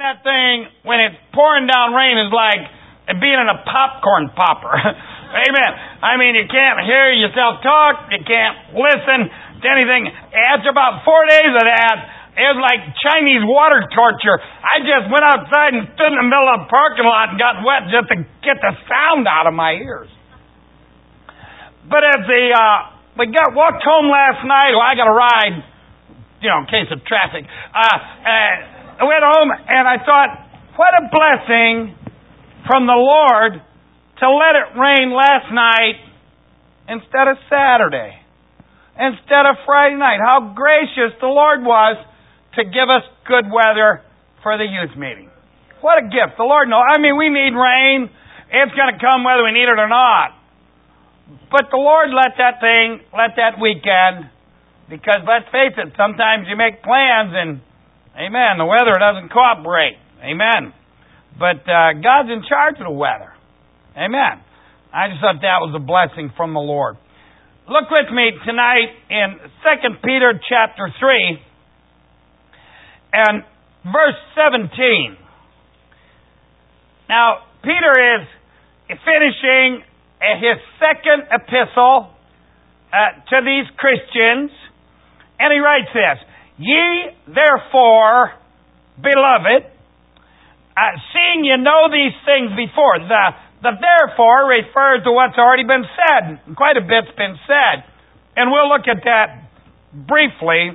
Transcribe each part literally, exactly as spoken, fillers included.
That thing, when it's pouring down rain, is like being in a popcorn popper. Amen. I mean, you can't hear yourself talk. You can't listen to anything. After about four days of that, it was like Chinese water torture. I just went outside and stood in the middle of the parking lot and got wet just to get the sound out of my ears. But as the uh, we got walked home last night, well, I got a ride, you know, in case of traffic. Uh, uh, I went home and I thought, what a blessing from the Lord to let it rain last night instead of Saturday, instead of Friday night. How gracious the Lord was to give us good weather for the youth meeting. What a gift. The Lord knows. I mean, we need rain. It's going to come whether we need it or not. But the Lord let that thing, let that weekend, because let's face it, sometimes you make plans and amen. The weather doesn't cooperate. Amen. But uh, God's in charge of the weather. Amen. I just thought that was a blessing from the Lord. Look with me tonight in Second Peter chapter three and verse seventeen. Now, Peter is finishing his second epistle uh, to these Christians, and he writes this. Ye, therefore, beloved, uh, seeing you know these things before. The, the therefore refers to what's already been said. Quite a bit's been said. And we'll look at that briefly.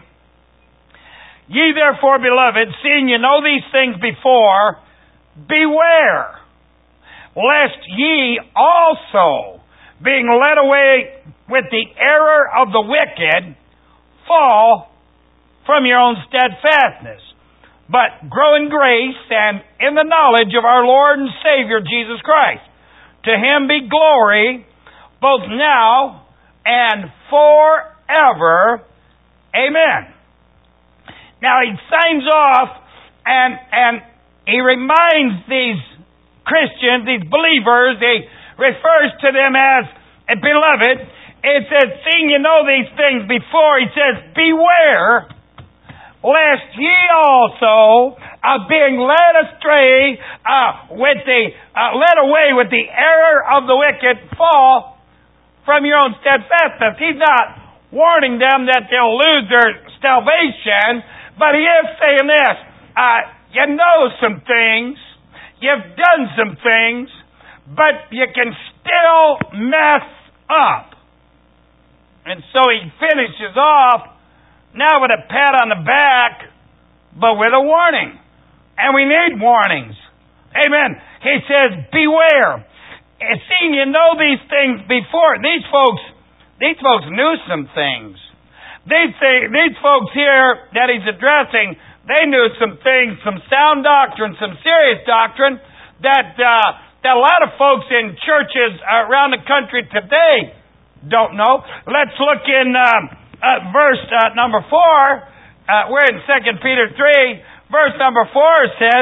Ye, therefore, beloved, seeing you know these things before, beware, lest ye also, being led away with the error of the wicked, fall from your own steadfastness, but grow in grace and in the knowledge of our Lord and Savior Jesus Christ. To Him be glory, both now and forever. Amen. Now he signs off and and he reminds these Christians, these believers, he refers to them as beloved. It says, seeing you know these things before, he says, beware, lest ye also, uh, being led astray, uh, with the uh, led away with the error of the wicked, fall from your own steadfastness. He's not warning them that they'll lose their salvation, but he is saying this: uh, you know some things, you've done some things, but you can still mess up. And so he finishes off now with a pat on the back, but with a warning. And we need warnings. Amen. He says, beware. And seeing you know these things before, these folks, these folks knew some things. These, these folks here that he's addressing, they knew some things, some sound doctrine, some serious doctrine that, uh, that a lot of folks in churches around the country today don't know. Let's look in um, uh, verse uh, number four. Uh, we're in Second Peter three. Verse number four says,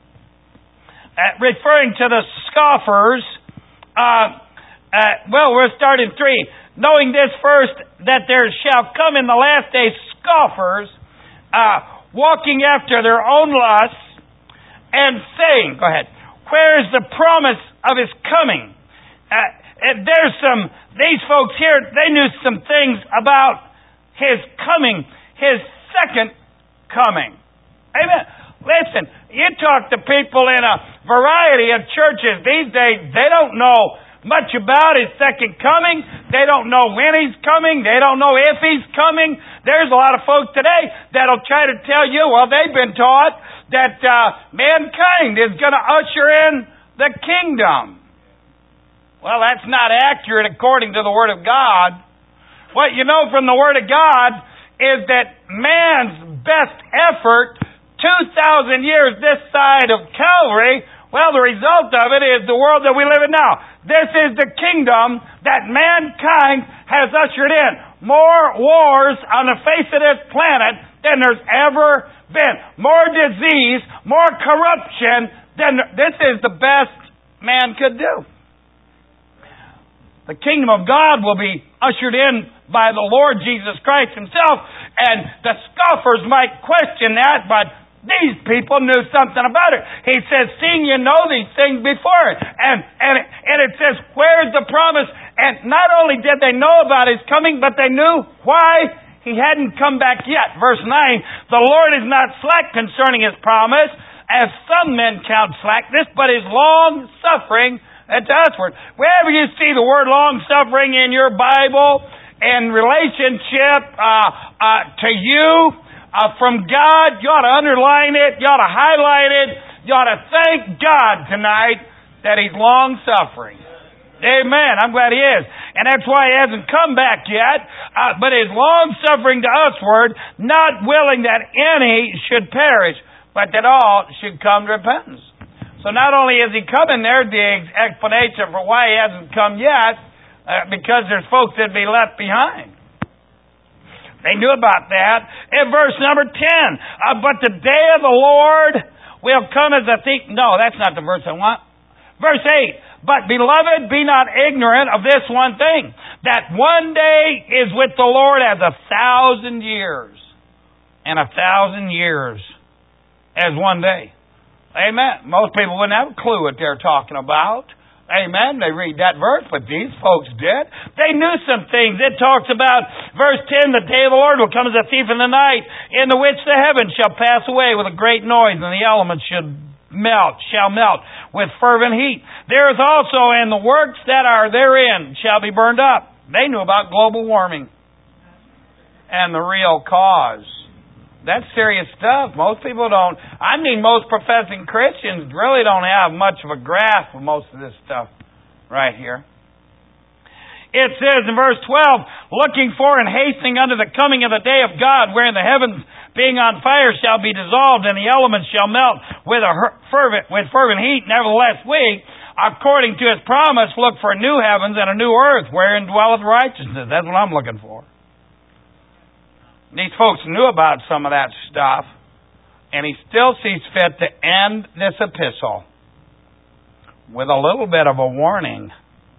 uh, referring to the scoffers, uh, uh, well, we're starting three. Knowing this first, that there shall come in the last days scoffers, uh, walking after their own lusts, and saying, go ahead, where is the promise of His coming? Uh, there's some, these folks here, they knew some things about His coming, His second coming. Amen. Listen, you talk to people in a variety of churches these days, they don't know much about His second coming. They don't know when He's coming. They don't know if He's coming. There's a lot of folks today that'll try to tell you, well, they've been taught that uh, mankind is going to usher in the kingdom. Well, that's not accurate according to the Word of God. What you know from the Word of God is that man's best effort, two thousand years this side of Calvary, well, the result of it is the world that we live in now. This is the kingdom that mankind has ushered in. More wars on the face of this planet than there's ever been. More disease, more corruption than this is the best man could do. The kingdom of God will be ushered in by the Lord Jesus Christ Himself. And the scoffers might question that, but These people knew something about it. He says, seeing you know these things before it. And, and, and it says, where's the promise? And not only did they know about His coming, but they knew why He hadn't come back yet. Verse nine, the Lord is not slack concerning His promise, as some men count slackness, but is long-suffering to usward. Wherever you see the word long-suffering in your Bible, in relationship uh, uh, to you, Uh, from God, you ought to underline it, you ought to highlight it, you ought to thank God tonight that He's long-suffering. Amen. I'm glad He is. And that's why He hasn't come back yet, uh, but is long-suffering to usward, not willing that any should perish, but that all should come to repentance. So not only is He coming there, the explanation for why He hasn't come yet, uh, because there's folks that be left behind. They knew about that. In verse number ten, uh, but the day of the Lord will come as a thief. No, that's not the verse I want. Verse eight, but beloved, be not ignorant of this one thing, that one day is with the Lord as a thousand years, and a thousand years as one day. Amen. Most people wouldn't have a clue what they're talking about. Amen. They read that verse, but these folks did. They knew some things. It talks about, verse ten, the day of the Lord will come as a thief in the night, in the which the heavens shall pass away with a great noise, and the elements should melt, shall melt with fervent heat. There is also, and the works that are therein shall be burned up. They knew about global warming and the real cause. That's serious stuff. Most people don't, I mean most professing Christians really don't have much of a grasp of most of this stuff right here. It says in verse twelve, looking for and hastening unto the coming of the day of God, wherein the heavens being on fire shall be dissolved, and the elements shall melt with a fervent, with fervent heat. Nevertheless, we, according to His promise, look for new heavens and a new earth, wherein dwelleth righteousness. That's what I'm looking for. These folks knew about some of that stuff, and He still sees fit to end this epistle with a little bit of a warning.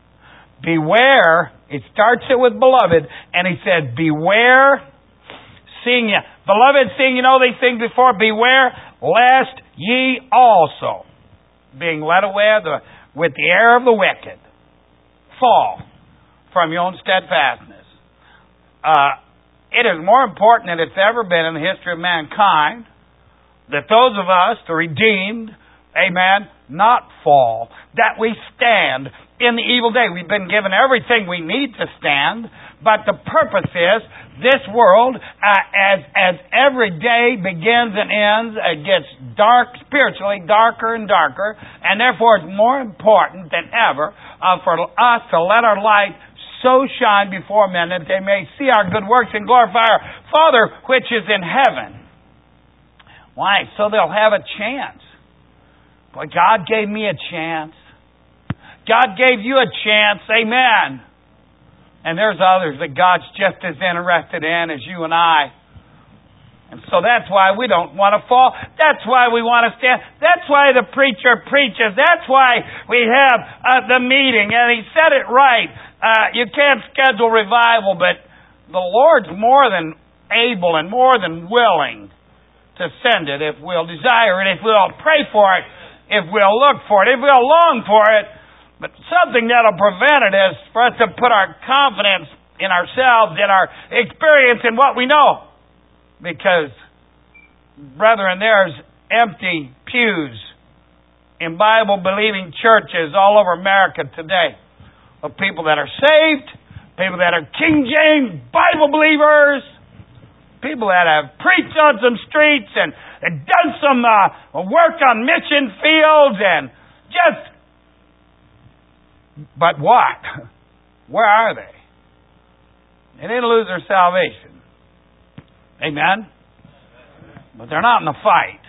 Beware, it starts it with beloved, and He said, beware, seeing you, beloved, seeing you know these things before, beware, lest ye also, being led away with the error of the wicked, fall from your own steadfastness. Uh, It is more important than it's ever been in the history of mankind that those of us, the redeemed, amen, not fall, that we stand in the evil day. We've been given everything we need to stand, but the purpose is this world, uh, as as every day begins and ends, it gets dark, spiritually darker and darker, and therefore it's more important than ever uh, for us to let our light so shine before men that they may see our good works and glorify our Father which is in heaven. Why? So they'll have a chance. Boy, God gave me a chance. God gave you a chance. Amen. And there's others that God's just as interested in as you and I. And so that's why we don't want to fall. That's why we want to stand. That's why the preacher preaches. That's why we have uh, the meeting. And he said it right. Uh, you can't schedule revival, but the Lord's more than able and more than willing to send it if we'll desire it, if we'll pray for it, if we'll look for it, if we'll long for it. But something that'll prevent it is for us to put our confidence in ourselves, in our experience, in what we know. Because, brethren, there's empty pews in Bible-believing churches all over America today of people that are saved, people that are King James Bible believers, people that have preached on some streets and, and done some uh, work on mission fields and just... But what? Where are they? They didn't lose their salvation. Amen? But they're not in the fight.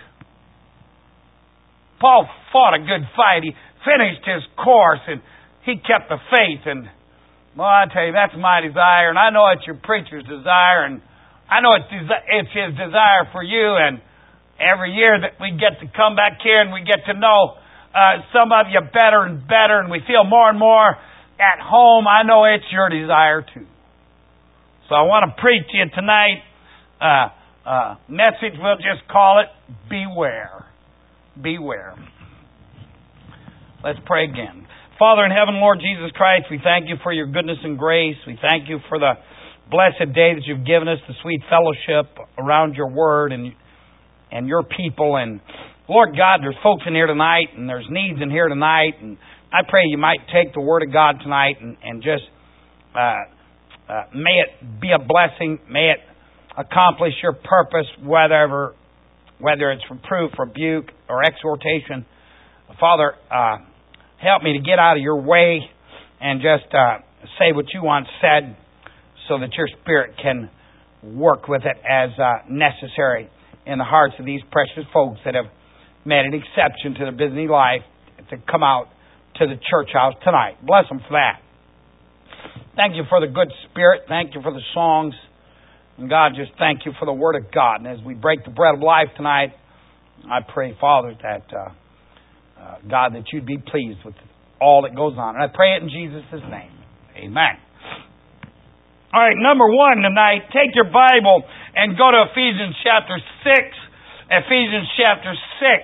Paul fought a good fight. He finished his course and he kept the faith. And, well, I tell you, that's my desire. And I know it's your preacher's desire. And I know it's, desi- it's his desire for you. And every year that we get to come back here and we get to know uh, some of you better and better. And we feel more and more at home. I know it's your desire too. So I want to preach to you tonight uh, uh, message, we'll just call it Beware. Beware. Let's pray again. Father in heaven, Lord Jesus Christ, we thank you for your goodness and grace. We thank you for the blessed day that you've given us, the sweet fellowship around your word and and your people. And Lord God, there's folks in here tonight and there's needs in here tonight. And I pray you might take the word of God tonight and, and just uh, uh, may it be a blessing. May it accomplish your purpose, whether, whether it's reproof, rebuke, or exhortation. Father, uh, help me to get out of your way and just uh, say what you want said so that your Spirit can work with it as uh, necessary in the hearts of these precious folks that have made an exception to their busy life to come out to the church house tonight. Bless them for that. Thank you for the good Spirit. Thank you for the songs. And God, just thank you for the Word of God. And as we break the bread of life tonight, I pray, Father, that uh, uh, God, that you'd be pleased with all that goes on. And I pray it in Jesus' name. Amen. All right, number one tonight, take your Bible and go to Ephesians chapter six. Ephesians chapter six.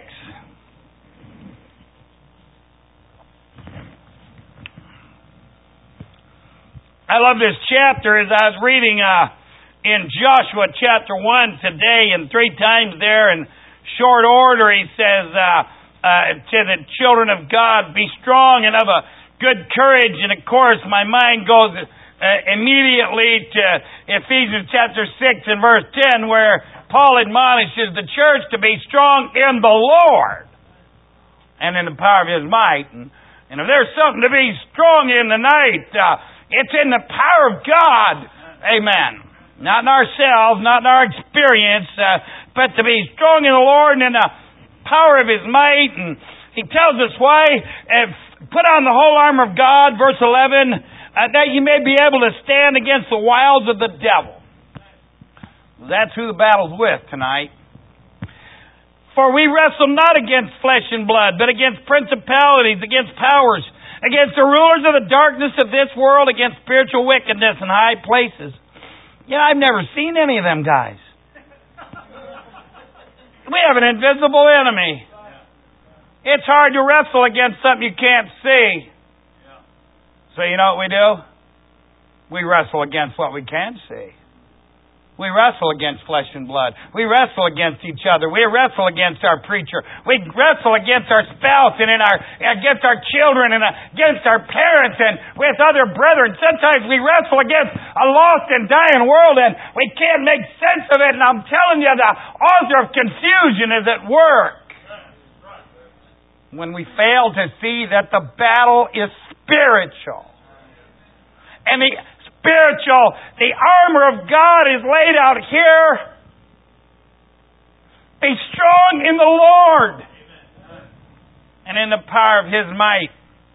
I love this chapter. As I was reading uh, in Joshua chapter one today, and three times there in short order, he says uh, uh, to the children of God, be strong and of a good courage. And of course, my mind goes Uh, immediately to Ephesians chapter six and verse ten, where Paul admonishes the church to be strong in the Lord and in the power of His might. And, and if there's something to be strong in tonight, uh, it's in the power of God. Amen. Not in ourselves, not in our experience, uh, but to be strong in the Lord and in the power of His might. And he tells us why. If, put on the whole armor of God, verse eleven, Uh, that you may be able to stand against the wiles of the devil. That's who the battle's with tonight. For we wrestle not against flesh and blood, but against principalities, against powers, against the rulers of the darkness of this world, against spiritual wickedness in high places. Yeah, I've never seen any of them guys. We have an invisible enemy. It's hard to wrestle against something you can't see. So you know what we do? We wrestle against what we can see. We wrestle against flesh and blood. We wrestle against each other. We wrestle against our preacher. We wrestle against our spouse and in our against our children and against our parents and with other brethren. Sometimes we wrestle against a lost and dying world and we can't make sense of it. And I'm telling you, the author of confusion is at work when we fail to see that the battle is spiritual. And the spiritual, the armor of God is laid out here. Be strong in the Lord and in the power of His might.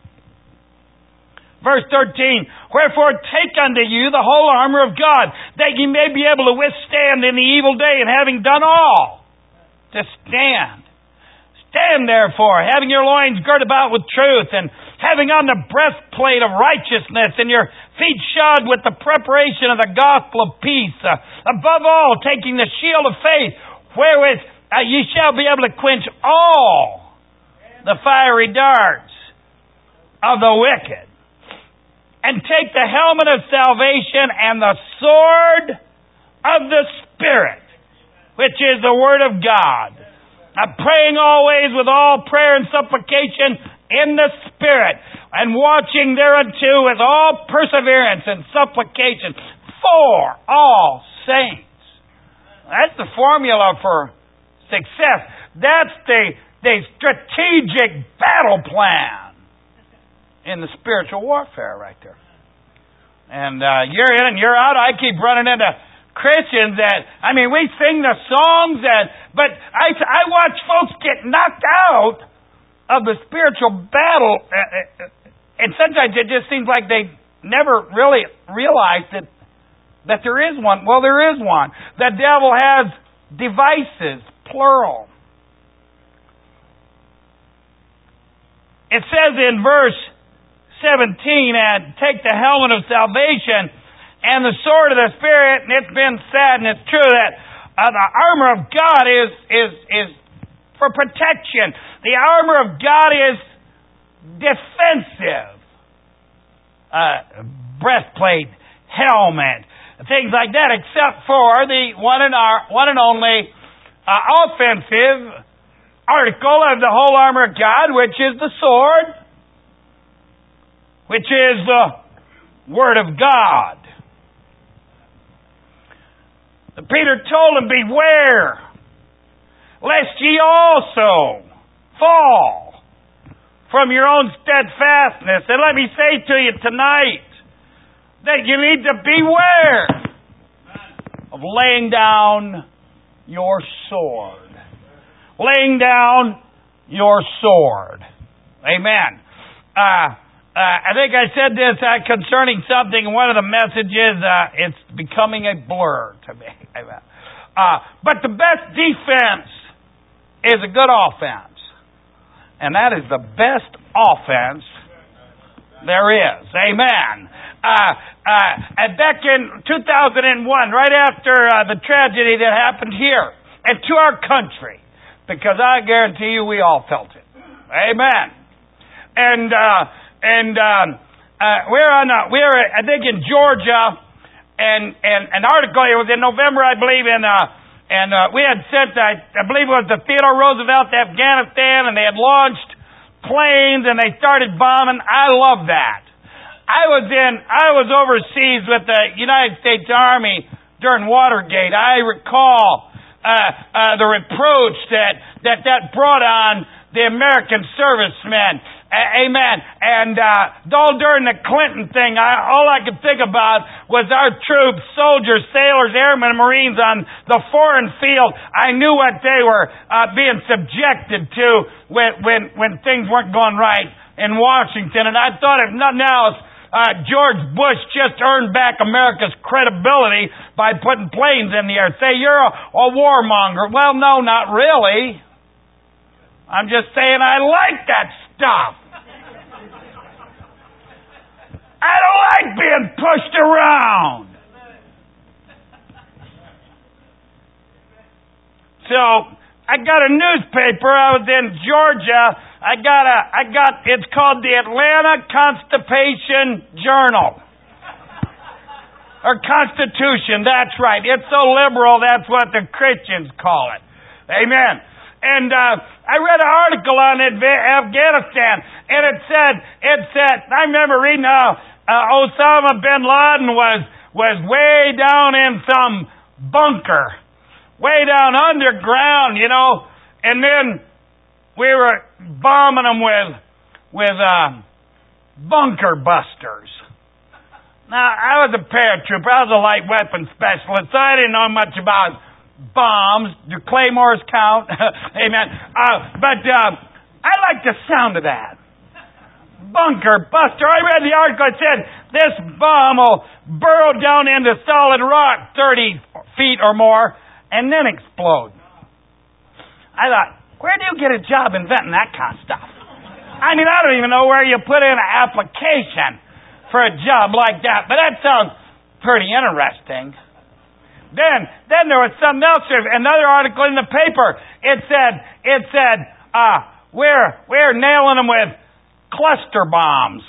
Verse thirteen, wherefore take unto you the whole armor of God, that ye may be able to withstand in the evil day, and having done all, to stand. Stand therefore, having your loins girt about with truth, and having on the breastplate of righteousness, and your feet shod with the preparation of the gospel of peace. Uh, above all, taking the shield of faith, wherewith uh, ye shall be able to quench all the fiery darts of the wicked. And take the helmet of salvation and the sword of the Spirit, which is the Word of God. I'm praying always with all prayer and supplication in the Spirit, and watching thereunto with all perseverance and supplication for all saints. That's the formula for success. That's the, the strategic battle plan in the spiritual warfare right there. And uh, you're in and you're out. I keep running into Christians that, I mean, we sing the songs, that, but I, I watch folks get knocked out of the spiritual battle, and sometimes it just seems like they never really realize that that there is one. Well, there is one. The devil has devices, plural. It says in verse seventeen, and take the helmet of salvation and the sword of the Spirit. And it's been said, and it's true, that Uh, the armor of God is, is, is for protection. The armor of God is defensive. Uh, breastplate, helmet, things like that, except for the one and, our, one and only uh, offensive article of the whole armor of God, which is the sword, which is the Word of God. Peter told him, beware, lest ye also fall from your own steadfastness. And let me say to you tonight that you need to beware of laying down your sword. Laying down your sword. Amen. Uh, uh, I think I said this uh, concerning something in one of the messages. Uh, it's becoming a blur to me. Uh, but the best defense is a good offense. And that is the best offense there is. Amen. Uh, uh, and back in two thousand one, right after uh, the tragedy that happened here and to our country, because I guarantee you we all felt it. Amen. And uh, and um, uh, we're on a, we're I think in Georgia, and and an article. It was in November, I believe, in uh, and uh, we had sent I, I believe it was the Theodore Roosevelt to Afghanistan, and they had launched planes and they started bombing. I love that. I was in I was overseas with the United States Army during Watergate. I recall uh, uh, the reproach that that that brought on the American servicemen. Uh, amen. And uh, all during the Clinton thing, I, all I could think about was our troops, soldiers, sailors, airmen, Marines on the foreign field. I knew what they were uh, being subjected to when, when when things weren't going right in Washington. And I thought, if nothing else, uh, George Bush just earned back America's credibility by putting planes in the air. Say, you're a, a warmonger. Well, no, not really. I'm just saying I like that stuff. I don't like being pushed around. So I got a newspaper. I was in Georgia. I got a. I got. It's called the Atlanta Constipation Journal, or Constitution. That's right. It's so liberal. That's what the Christians call it. Amen. And uh, I read an article on Afghanistan, and it said, it said, I remember reading how uh, Osama bin Laden was was way down in some bunker, way down underground, you know, and then we were bombing them with with uh, bunker busters. Now, I was a paratrooper. I was a light weapons specialist, so I didn't know much about bombs. Do claymores count? Amen. Uh, but uh, I like the sound of that. Bunker buster. I read the article. It said this bomb will burrow down into solid rock thirty feet or more and then explode. I thought, where do you get a job inventing that kind of stuff? I mean, I don't even know where you put in an application for a job like that. But that sounds pretty interesting. Then, then there was something else. Another article in the paper. It said, it said, uh, we're we're nailing them with cluster bombs.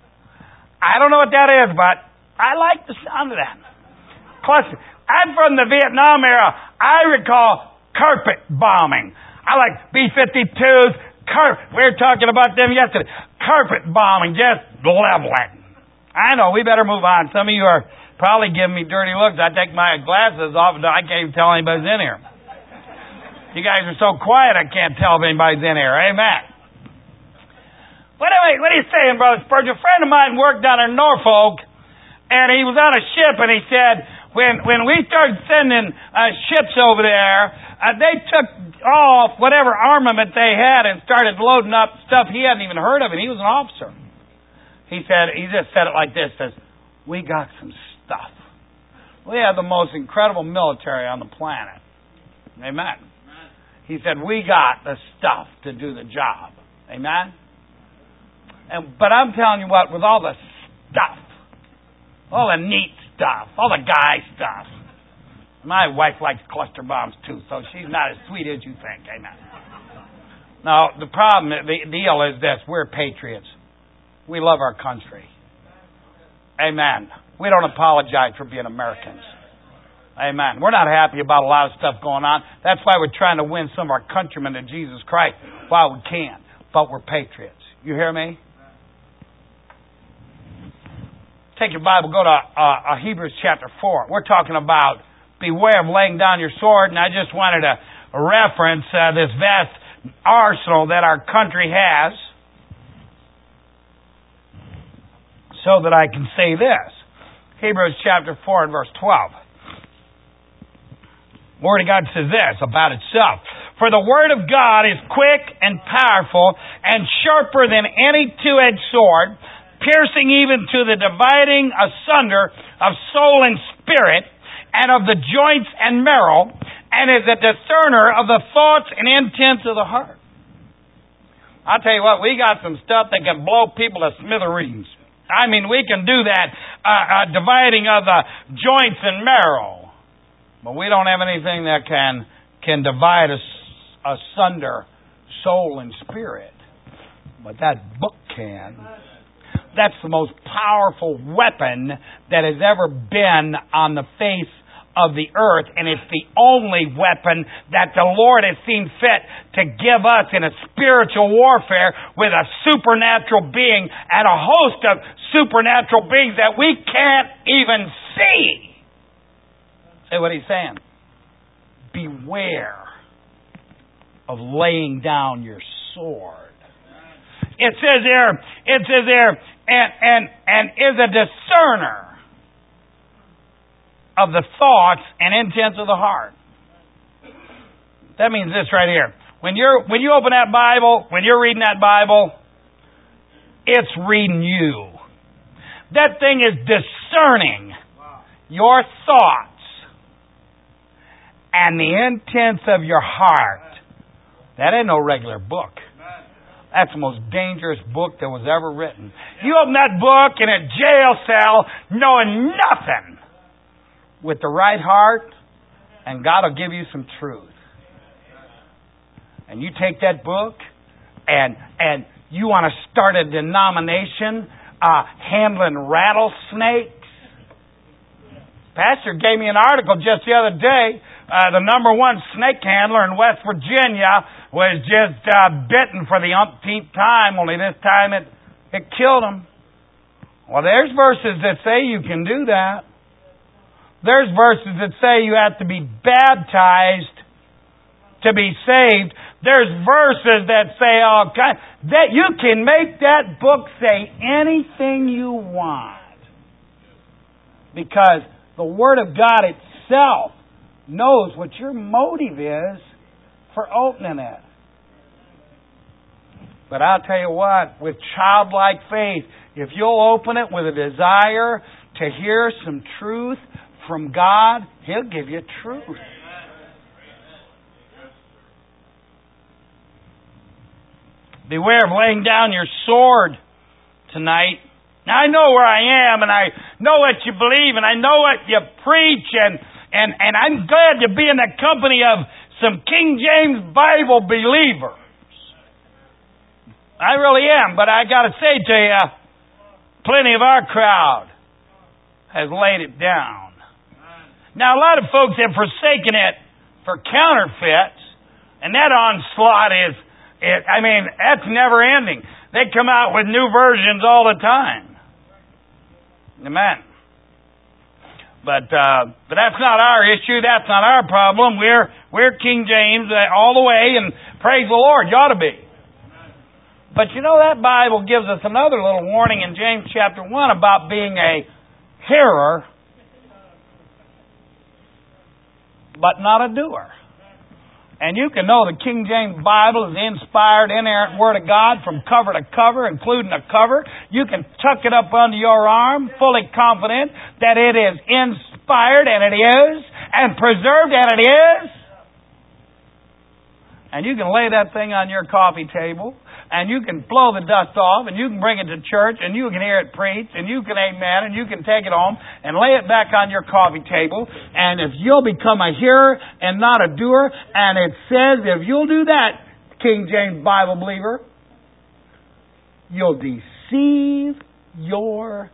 I don't know what that is, but I like the sound of that. Cluster. I'm from the Vietnam era. I recall carpet bombing. I like B fifty-twos. Car- we were talking about them yesterday. Carpet bombing, just leveling. I know. We better move on. Some of you are probably giving me dirty looks. I take my glasses off and I can't even tell anybody's in here. You guys are so quiet I can't tell if anybody's in here. Amen. But anyway, what are you saying, Brother Spurgeon? A friend of mine worked down in Norfolk, and he was on a ship, and he said, when when we started sending uh, ships over there, uh, they took off whatever armament they had and started loading up stuff he hadn't even heard of, and he was an officer. He said, he just said it like this, says, we got some stuff. We have the most incredible military on the planet. Amen. He said, we got the stuff to do the job. Amen. And but I'm telling you what, with all the stuff, all the neat stuff, all the guy stuff, My wife likes cluster bombs too, so she's not as sweet as you think. Amen. Now, the problem, the deal is this. We're patriots. We love our country. Amen. We don't apologize for being Americans. Amen. We're not happy about a lot of stuff going on. That's why we're trying to win some of our countrymen to Jesus Christ while we can. But we're patriots. You hear me? Take your Bible, go to uh, Hebrews chapter four. We're talking about beware of laying down your sword, and I just wanted to reference uh, this vast arsenal that our country has so that I can say this. Hebrews chapter four and verse twelve. The Word of God says this about itself. For the Word of God is quick and powerful and sharper than any two-edged sword, piercing even to the dividing asunder of soul and spirit, and of the joints and marrow, and is a discerner of the thoughts and intents of the heart. I'll tell you what, we got some stuff that can blow people to smithereens. I mean, we can do that uh, uh, dividing of the joints and marrow. But we don't have anything that can can divide us asunder soul and spirit. But that book can. That's the most powerful weapon that has ever been on the face of the earth, and it's the only weapon that the Lord has seen fit to give us in a spiritual warfare with a supernatural being and a host of supernatural beings that we can't even see. See what he's saying? Beware of laying down your sword. It says there, it says there, and, and, and is a discerner of the thoughts and intents of the heart. That means this right here. When you're when you open that Bible, when you're reading that Bible, it's reading you. That thing is discerning your thoughts and the intents of your heart. That ain't no regular book. That's the most dangerous book that was ever written. You open that book in a jail cell knowing nothing with the right heart, and God will give you some truth. And you take that book and and you want to start a denomination uh, handling rattlesnakes. Pastor gave me an article just the other day. Uh, the number one snake handler in West Virginia was just uh, bitten for the umpteenth time, only this time it, it killed him. Well, there's verses that say you can do that. There's verses that say you have to be baptized to be saved. There's verses that say all kinds. That you can make that book say anything you want. Because the Word of God itself knows what your motive is for opening it. But I'll tell you what, with childlike faith, if you'll open it with a desire to hear some truth from God, He'll give you truth. Beware of laying down your sword tonight. Now, I know where I am, and I know what you believe, and I know what you preach, and And, and I'm glad to be in the company of some King James Bible believers. I really am, but I got to say to you, plenty of our crowd has laid it down. Now, a lot of folks have forsaken it for counterfeits, and that onslaught is, it, I mean, that's never ending. They come out with new versions all the time. Amen. But uh, but that's not our issue. That's not our problem. We're we're King James all the way, and praise the Lord, you ought to be. But you know, that Bible gives us another little warning in James chapter one about being a hearer, but not a doer. And you can know the King James Bible is the inspired, inerrant Word of God from cover to cover, including a cover. You can tuck it up under your arm, fully confident that it is inspired, and it is, and preserved, and it is. And you can lay that thing on your coffee table. and you can blow the dust off, and you can bring it to church, and you can hear it preached, and you can amen, and you can take it home and lay it back on your coffee table. And if you'll become a hearer and not a doer, and it says if you'll do that, King James Bible believer, you'll deceive yourself.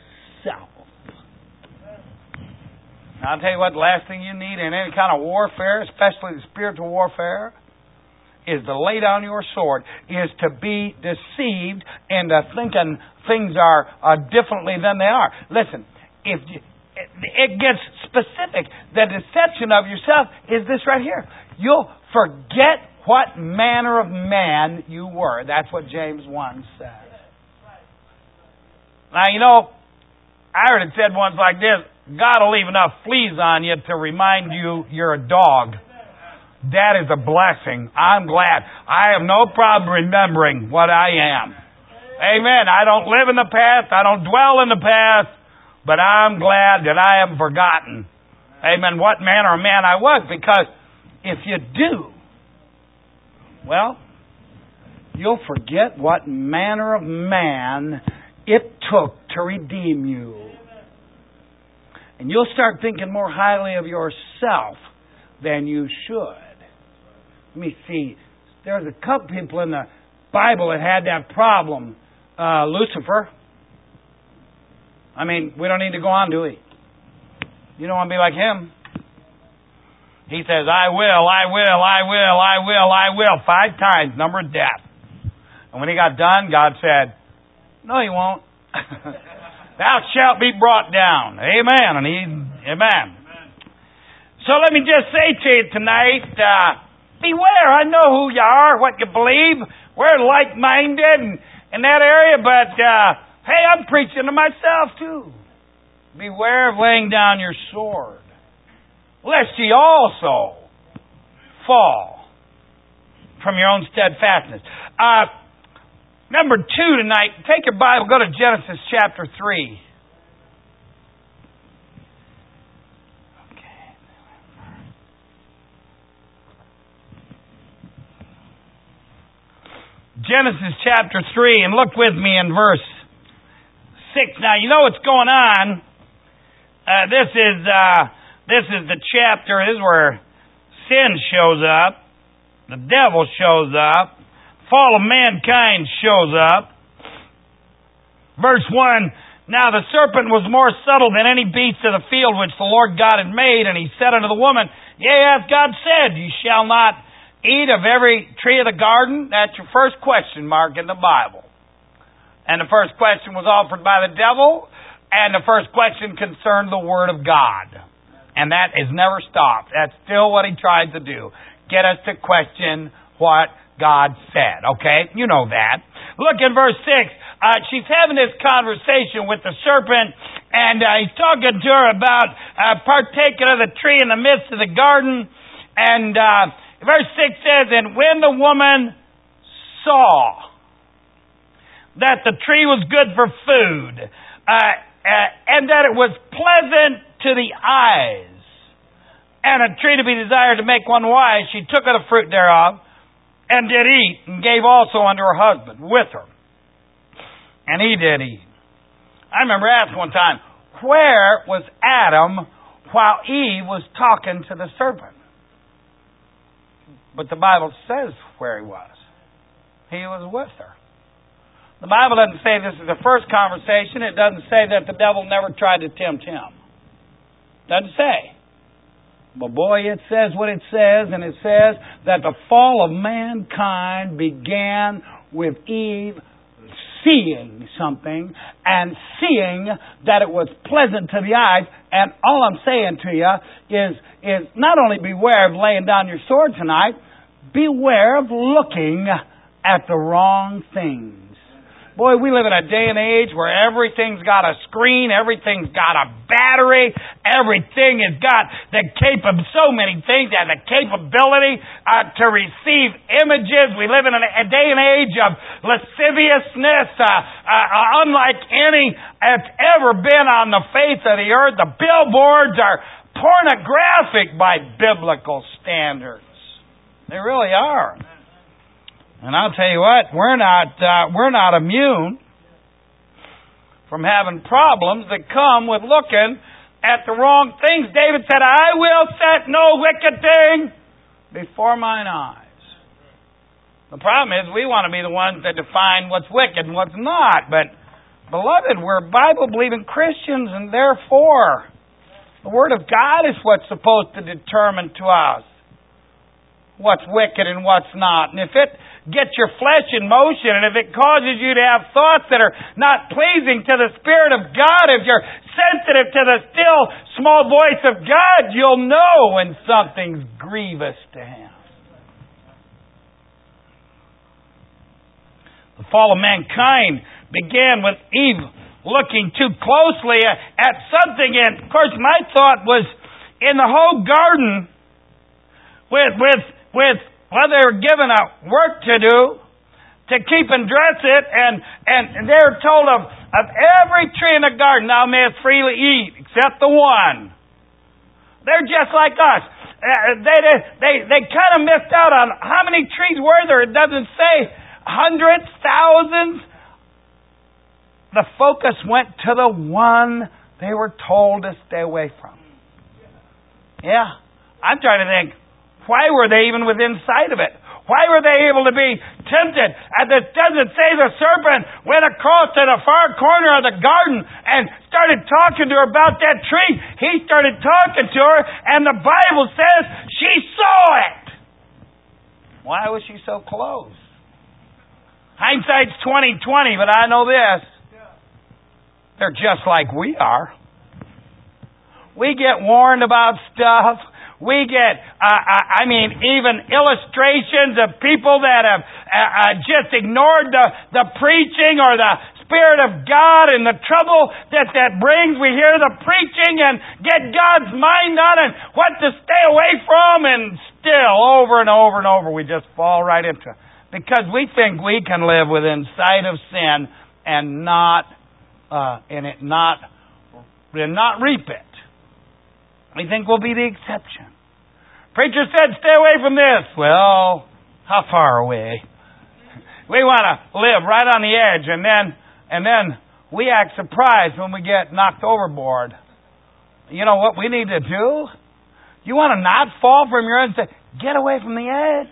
Now, I'll tell you what, the last thing you need in any kind of warfare, especially the spiritual warfare, is to lay down your sword, is to be deceived into thinking things are uh, differently than they are. Listen, if you, it gets specific. The deception of yourself is this right here. You'll forget what manner of man you were. That's what James one says. Now, you know, I heard it said once like this, God will leave enough fleas on you to remind you you're a dog. That is a blessing. I'm glad. I have no problem remembering what I am. Amen. I don't live in the past. I don't dwell in the past. But I'm glad that I haven't forgotten. Amen. What manner of man I was. Because if you do, well, you'll forget what manner of man it took to redeem you. And you'll start thinking more highly of yourself than you should. Let me see. There's a couple people in the Bible that had that problem. Uh, Lucifer. I mean, we don't need to go on, do we? You don't want to be like him. He says, I will, I will, I will, I will, I will. Five times, number of death. And when he got done, God said, no, he won't. Thou shalt be brought down. Amen. And he, amen. So let me just say to you tonight, uh, beware. I know who you are, what you believe. We're like-minded in, in that area, but uh, hey, I'm preaching to myself too. Beware of laying down your sword, lest ye also fall from your own steadfastness. Uh, Number two tonight, take your Bible, go to Genesis chapter three. Okay. Genesis chapter three, and look with me in verse six. Now, you know what's going on. Uh, this is uh, this is the chapter. This is where sin shows up. The devil shows up. Fall of mankind shows up. Verse one, now the serpent was more subtle than any beast of the field which the Lord God had made, and he said unto the woman, yea, hath God said, you shall not eat of every tree of the garden? That's your first question mark in the Bible. And the first question was offered by the devil, and the first question concerned the Word of God. And that has never stopped. That's still what he tried to do. Get us to question what God said. Okay? You know that. Look in verse six. Uh, she's having this conversation with the serpent, and uh, he's talking to her about uh, partaking of the tree in the midst of the garden. And uh, verse six says, and when the woman saw that the tree was good for food, uh, uh, and that it was pleasant to the eyes, and a tree to be desired to make one wise, she took of the fruit thereof, and did eat, and gave also unto her husband with her. And he did eat. I remember asking one time, where was Adam while Eve was talking to the serpent? But the Bible says where he was. He was with her. The Bible doesn't say this is the first conversation. It doesn't say that the devil never tried to tempt him. Doesn't say. But boy, it says what it says, and it says that the fall of mankind began with Eve seeing something and seeing that it was pleasant to the eyes. And all I'm saying to you is, is not only beware of laying down your sword tonight, beware of looking at the wrong things. Boy, we live in a day and age where everything's got a screen, everything's got a battery, everything has got the capability, so many things have the capability uh, to receive images. We live in a, a day and age of lasciviousness, uh, uh, unlike any that's ever been on the face of the earth. The billboards are pornographic by biblical standards. They really are. And I'll tell you what, we're not uh, we're not immune from having problems that come with looking at the wrong things. David said, I will set no wicked thing before mine eyes. The problem is we want to be the ones that define what's wicked and what's not. But, beloved, we're Bible-believing Christians, and therefore the Word of God is what's supposed to determine to us what's wicked and what's not. And if it gets your flesh in motion, and if it causes you to have thoughts that are not pleasing to the Spirit of God, if you're sensitive to the still small voice of God, you'll know when something's grievous to Him. The fall of mankind began with Eve looking too closely at something, and of course my thought was in the whole garden with with with well, they were given a work to do to keep and dress it, and, and they were told of, of every tree in the garden thou mayest freely eat, except the one. They're just like us. Uh, they they they, they kind of missed out on how many trees were there. It doesn't say hundreds, thousands. The focus went to the one they were told to stay away from. Yeah, I'm trying to think. Why were they even within sight of it? Why were they able to be tempted? And it doesn't say the serpent went across to the far corner of the garden and started talking to her about that tree. He started talking to her, and the Bible says she saw it. Why was she so close? Hindsight's twenty twenty, but I know this. They're just like we are. We get warned about stuff. We get, uh, I mean, even illustrations of people that have uh, uh, just ignored the, the preaching or the Spirit of God and the trouble that that brings. We hear the preaching and get God's mind on it, what to stay away from, and still, over and over and over, we just fall right into it. Because we think we can live within sight of sin and not, uh, and it not, and not reap it. We think we'll be the exception. Preacher said, stay away from this. Well, how far away? We want to live right on the edge, and then and then we act surprised when we get knocked overboard. You know what we need to do? You want to not fall from your edge? Get away from the edge.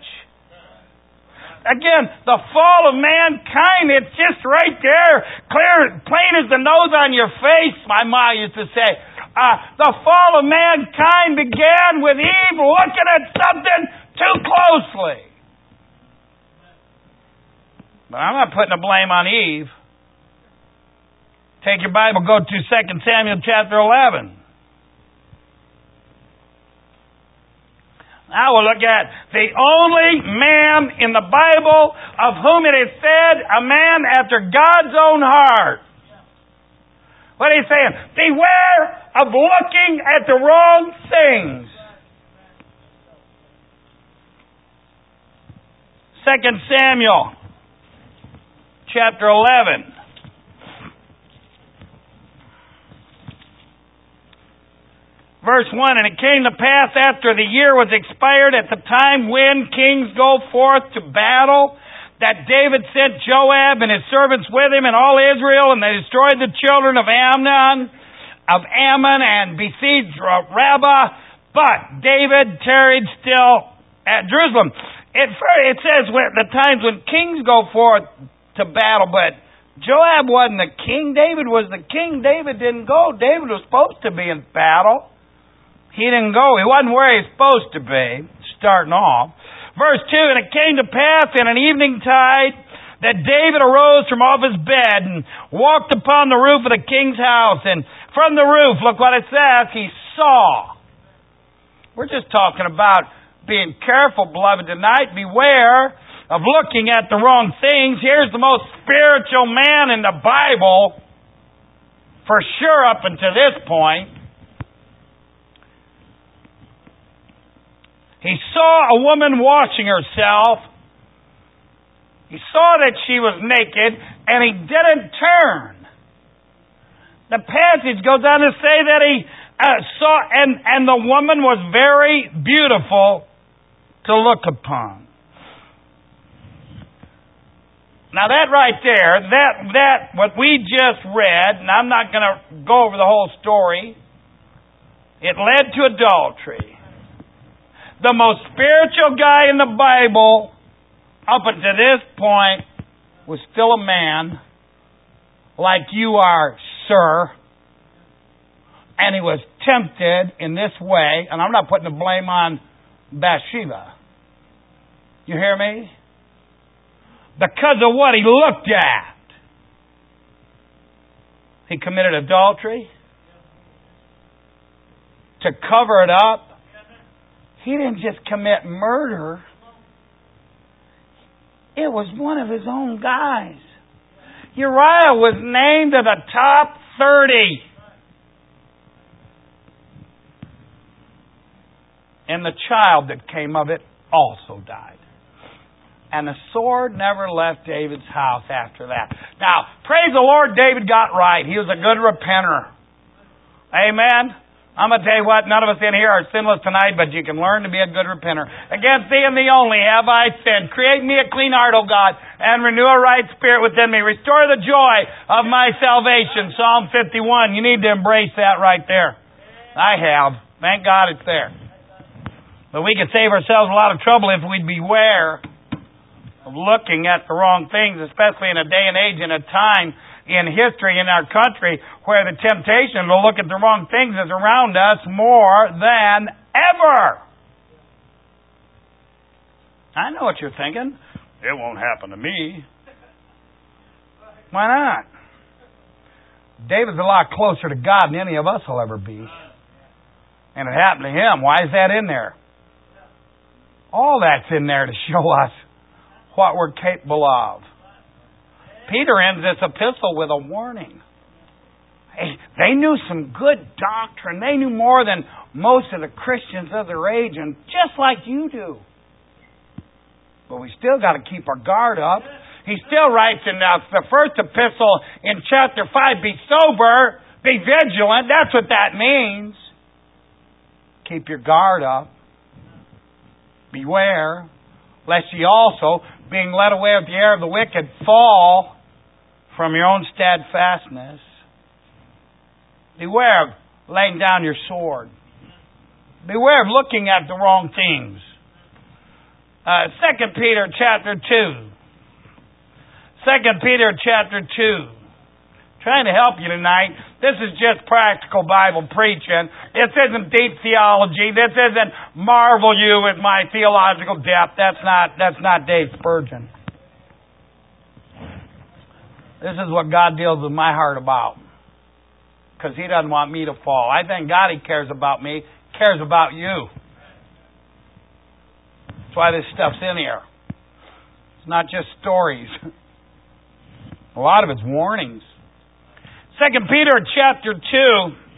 Again, the fall of mankind, it's just right there, clear, plain as the nose on your face, my mom used to say. Uh, the fall of mankind began with Eve looking at something too closely. But I'm not putting the blame on Eve. Take your Bible, go to Second Samuel chapter eleven. Now we'll look at the only man in the Bible of whom it is said, a man after God's own heart. What are you saying? Beware of looking at the wrong things. Second Samuel, chapter eleven. Verse one, and it came to pass after the year was expired, at the time when kings go forth to battle, that David sent Joab and his servants with him and all Israel, and they destroyed the children of Amnon, of Ammon, and besieged Rabbah. But David tarried still at Jerusalem. It, it says when, the times when kings go forth to battle, but Joab wasn't the king. David was the king. David didn't go. David was supposed to be in battle. He didn't go. He wasn't where he's supposed to be, starting off. Verse two, and it came to pass in an evening tide that David arose from off his bed and walked upon the roof of the king's house. And from the roof, look what it says, he saw. We're just talking about being careful, beloved, tonight. Beware of looking at the wrong things. Here's the most spiritual man in the Bible, for sure up until this point. He saw a woman washing herself. He saw that she was naked, and he didn't turn. The passage goes on to say that he uh, saw, and, and the woman was very beautiful to look upon. Now that right there, that, that, what we just read, and I'm not going to go over the whole story, it led to adultery. The most spiritual guy in the Bible, up until this point, was still a man, like you are, sir. And he was tempted in this way, and I'm not putting the blame on Bathsheba. You hear me? Because of what he looked at. He committed adultery. To cover it up. He didn't just commit murder. It was one of his own guys. Uriah was named to the top thirty. And the child that came of it also died. And the sword never left David's house after that. Now, praise the Lord, David got right. He was a good repenter. Amen? I'm going to tell you what, none of us in here are sinless tonight, but you can learn to be a good repenter. Against thee and thee only have I sinned. Create me a clean heart, O God, and renew a right spirit within me. Restore the joy of my salvation. Psalm fifty-one. You need to embrace that right there. I have. Thank God it's there. But we could save ourselves a lot of trouble if we'd beware of looking at the wrong things, especially in a day and age, in a time in history in our country where the temptation to look at the wrong things is around us more than ever. I know what you're thinking. It won't happen to me. Why not? David's a lot closer to God than any of us will ever be. And it happened to him. Why is that in there? All that's in there to show us what we're capable of. Peter ends this epistle with a warning. Hey, they knew some good doctrine. They knew more than most of the Christians of their age, and just like you do. But we still got to keep our guard up. He still writes in the first epistle in chapter five, be sober, be vigilant. That's what that means. Keep your guard up. Beware, lest ye also, being led away with the air of the wicked, fall from your own steadfastness. Beware of laying down your sword. Beware of looking at the wrong things. Uh, Second Peter chapter two. Second Peter chapter two. Trying to help you tonight. This is just practical Bible preaching. This isn't deep theology. This isn't marvel you with my theological depth. That's not, that's not Dave Spurgeon. This is what God deals with my heart about. Because He doesn't want me to fall. I thank God He cares about me. Cares about you. That's why this stuff's in here. It's not just stories. A lot of it's warnings. Second Peter chapter two.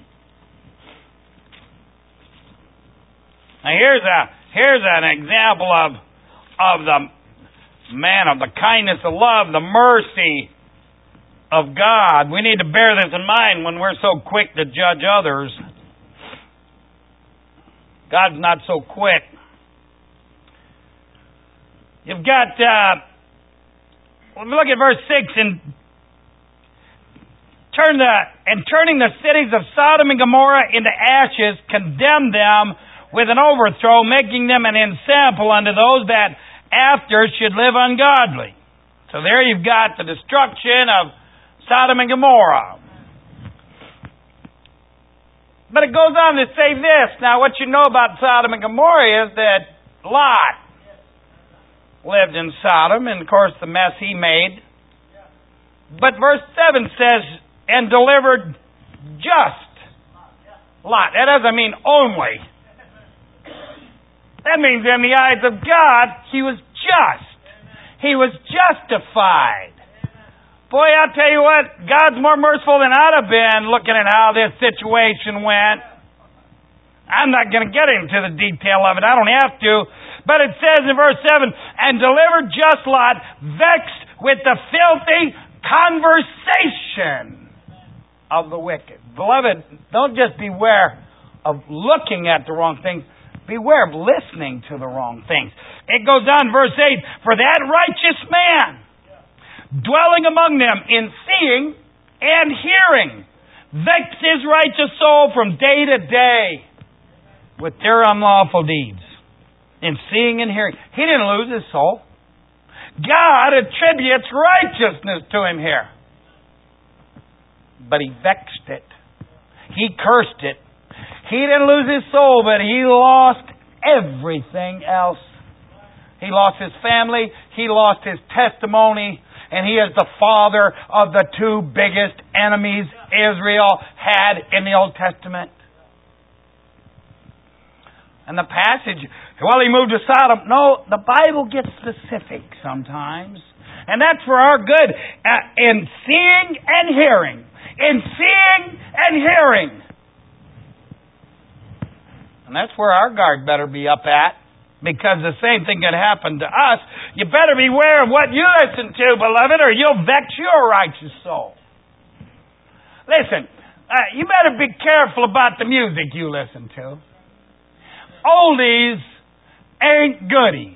Now here's a here's an example of of the man of the kindness, the love, the mercy of God. We need to bear this in mind when we're so quick to judge others. God's not so quick. You've got uh, look at verse six and. Turn the, and turning the cities of Sodom and Gomorrah into ashes, condemned them with an overthrow, making them an ensample unto those that after should live ungodly. So there you've got the destruction of Sodom and Gomorrah. But it goes on to say this. Now what you know about Sodom and Gomorrah is that Lot lived in Sodom, and of course the mess he made. But verse seven says, and delivered just Lot. That doesn't mean only. That means in the eyes of God, he was just. He was justified. Boy, I'll tell you what, God's more merciful than I'd have been looking at how this situation went. I'm not going to get into the detail of it. I don't have to. But it says in verse seven, and delivered just Lot, vexed with the filthy conversation of the wicked. Beloved, don't just beware of looking at the wrong things. Beware of listening to the wrong things. It goes on, verse eight, for that righteous man dwelling among them in seeing and hearing, vex his righteous soul from day to day with their unlawful deeds. In seeing and hearing. He didn't lose his soul. God attributes righteousness to him here. But he vexed it. He cursed it. He didn't lose his soul, but he lost everything else. He lost his family. He lost his testimony. And he is the father of the two biggest enemies Israel had in the Old Testament. And the passage, well, he moved to Sodom. No, the Bible gets specific sometimes. And that's for our good. Uh, in seeing and hearing. In seeing and hearing. And that's where our guard better be up at. Because the same thing could happen to us. You better beware of what you listen to, beloved, or you'll vex your righteous soul. Listen, uh, you better be careful about the music you listen to. Oldies ain't goodies.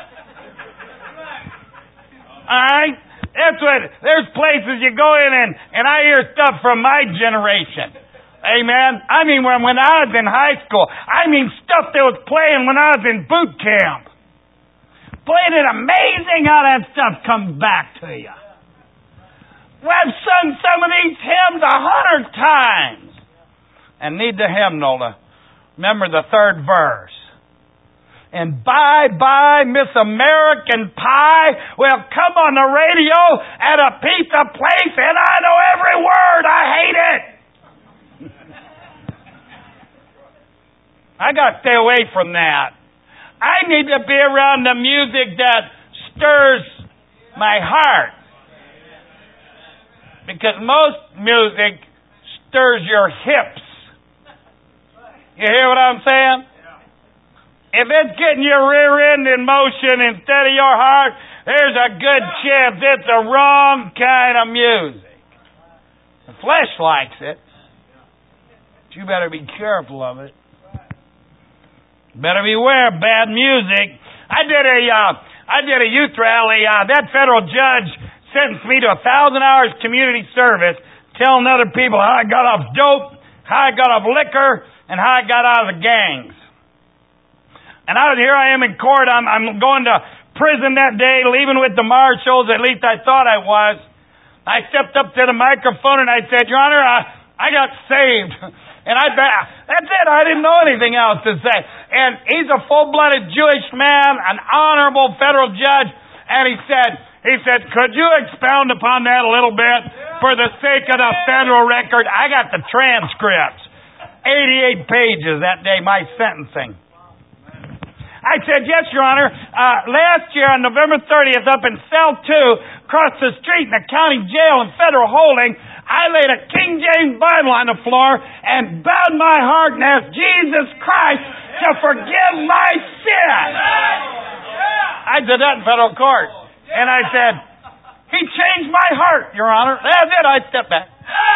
Alright? That's what, there's places you go in and, and I hear stuff from my generation. Amen? I mean, when, when I was in high school, I mean stuff that was playing when I was in boot camp. Playing it amazing how that stuff comes back to you. Well, I've sung some of these hymns a hundred times. And need the hymnal to remember the third verse. And bye bye Miss American Pie will come on the radio at a pizza place and I know every word. I hate it. I got to stay away from that. I need to be around the music that stirs my heart. Because most music stirs your hips. You hear what I'm saying? If it's getting your rear end in motion instead of your heart, there's a good chance it's the wrong kind of music. The flesh likes it. But you better be careful of it. Better beware of bad music. I did a, uh, I did a youth rally. Uh, that federal judge sentenced me to a thousand hours community service telling other people how I got off dope, how I got off liquor, and how I got out of the gangs. And I was here I am in court. I'm, I'm going to prison that day, leaving with the marshals. At least I thought I was. I stepped up to the microphone and I said, Your Honor, I, I got saved. And I that's it. I didn't know anything else to say. And he's a full-blooded Jewish man, an honorable federal judge. And he said, he said, could you expound upon that a little bit for the sake of the federal record? I got the transcripts. eighty-eight pages that day, my sentencing. I said, yes, Your Honor. Uh, last year on November thirtieth up in Cell two, across the street in the county jail in federal holding, I laid a King James Bible on the floor and bowed my heart and asked Jesus Christ to forgive my sin. I did that in federal court. And I said, He changed my heart, Your Honor. That's it. I stepped back.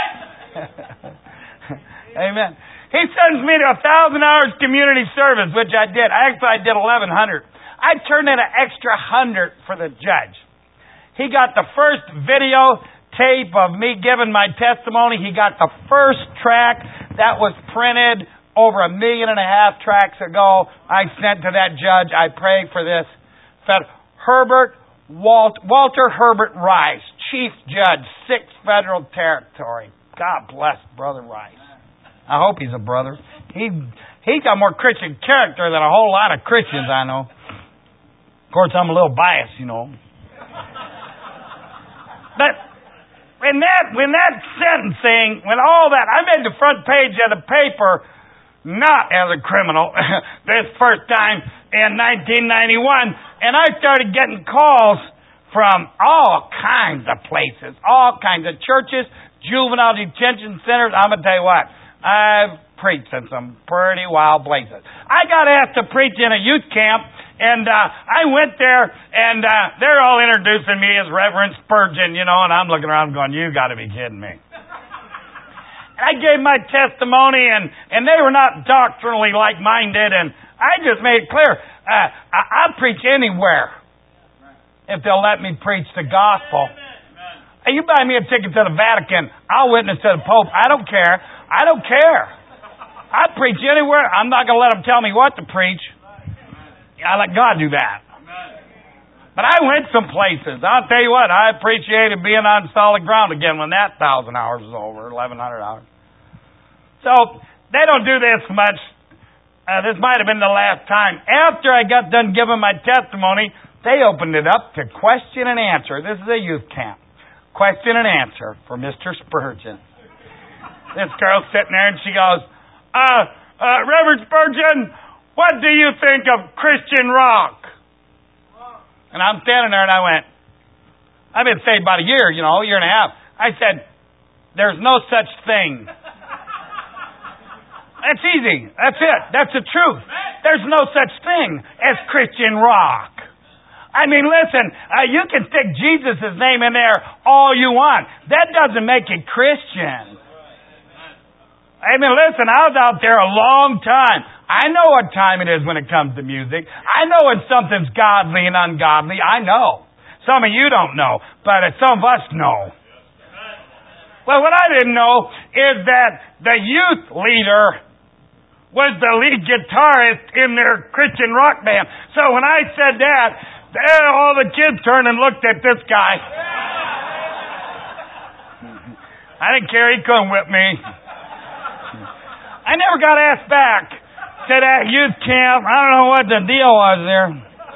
Amen. He sends me to a thousand hours community service, which I did. Actually, I did eleven hundred. I turned in an extra hundred for the judge. He got the first video tape of me giving my testimony. He got the first track that was printed over a million and a half tracks ago. I sent to that judge. I prayed for this. Herbert Walt, Walter Herbert Rice, Chief Judge, sixth Federal Territory. God bless Brother Rice. I hope he's a brother. He he's got more Christian character than a whole lot of Christians I know. Of course, I'm a little biased, you know. But when that when that sentencing, when all that, I made the front page of the paper not as a criminal this first time in nineteen ninety-one, and I started getting calls from all kinds of places, all kinds of churches, juvenile detention centers. I'm going to tell you what. I've preached in some pretty wild places. I got asked to preach in a youth camp, and uh, I went there, and uh, they're all introducing me as Reverend Spurgeon, you know, and I'm looking around going, you got to be kidding me. And I gave my testimony, and, and they were not doctrinally like-minded, and I just made it clear, uh, I, I'll preach anywhere if they'll let me preach the gospel. Hey, you buy me a ticket to the Vatican, I'll witness to the Pope. I don't care. I don't care. I preach anywhere. I'm not going to let them tell me what to preach. I let God do that. But I went some places. I'll tell you what, I appreciated being on solid ground again when that thousand hours was over, eleven hundred hours. So, they don't do this much. Uh, this might have been the last time. After I got done giving my testimony, they opened it up to question and answer. This is a youth camp. Question and answer for Mister Spurgeon. This girl's sitting there and she goes, uh, uh, Reverend Spurgeon, what do you think of Christian rock? And I'm standing there and I went, I've been saved about a year, you know, a year and a half. I said, there's no such thing. That's easy. That's it. That's the truth. There's no such thing as Christian rock. I mean, listen, uh, you can stick Jesus' name in there all you want. That doesn't make it Christian. I mean, listen, I was out there a long time. I know what time it is when it comes to music. I know when something's godly and ungodly. I know. Some of you don't know, but some of us know. Well, what I didn't know is that the youth leader was the lead guitarist in their Christian rock band. So when I said that, all the kids turned and looked at this guy. I didn't care. He couldn't whip me. I never got asked back to that youth camp. I don't know what the deal was there.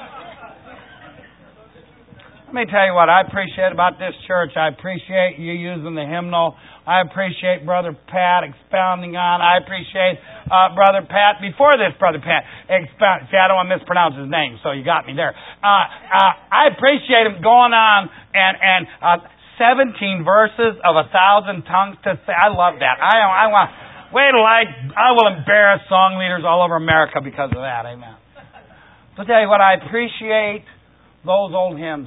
Let me tell you what I appreciate about this church. I appreciate you using the hymnal. I appreciate Brother Pat expounding on. I appreciate uh, Brother Pat, before this Brother Pat, expound. See, I don't want to mispronounce his name, so you got me there. Uh, uh, I appreciate him going on and, and uh, seventeen verses of a thousand tongues to say. I love that. I, I want, wait till I, I will embarrass song leaders all over America because of that. Amen. I'll tell you what, I appreciate those old hymns.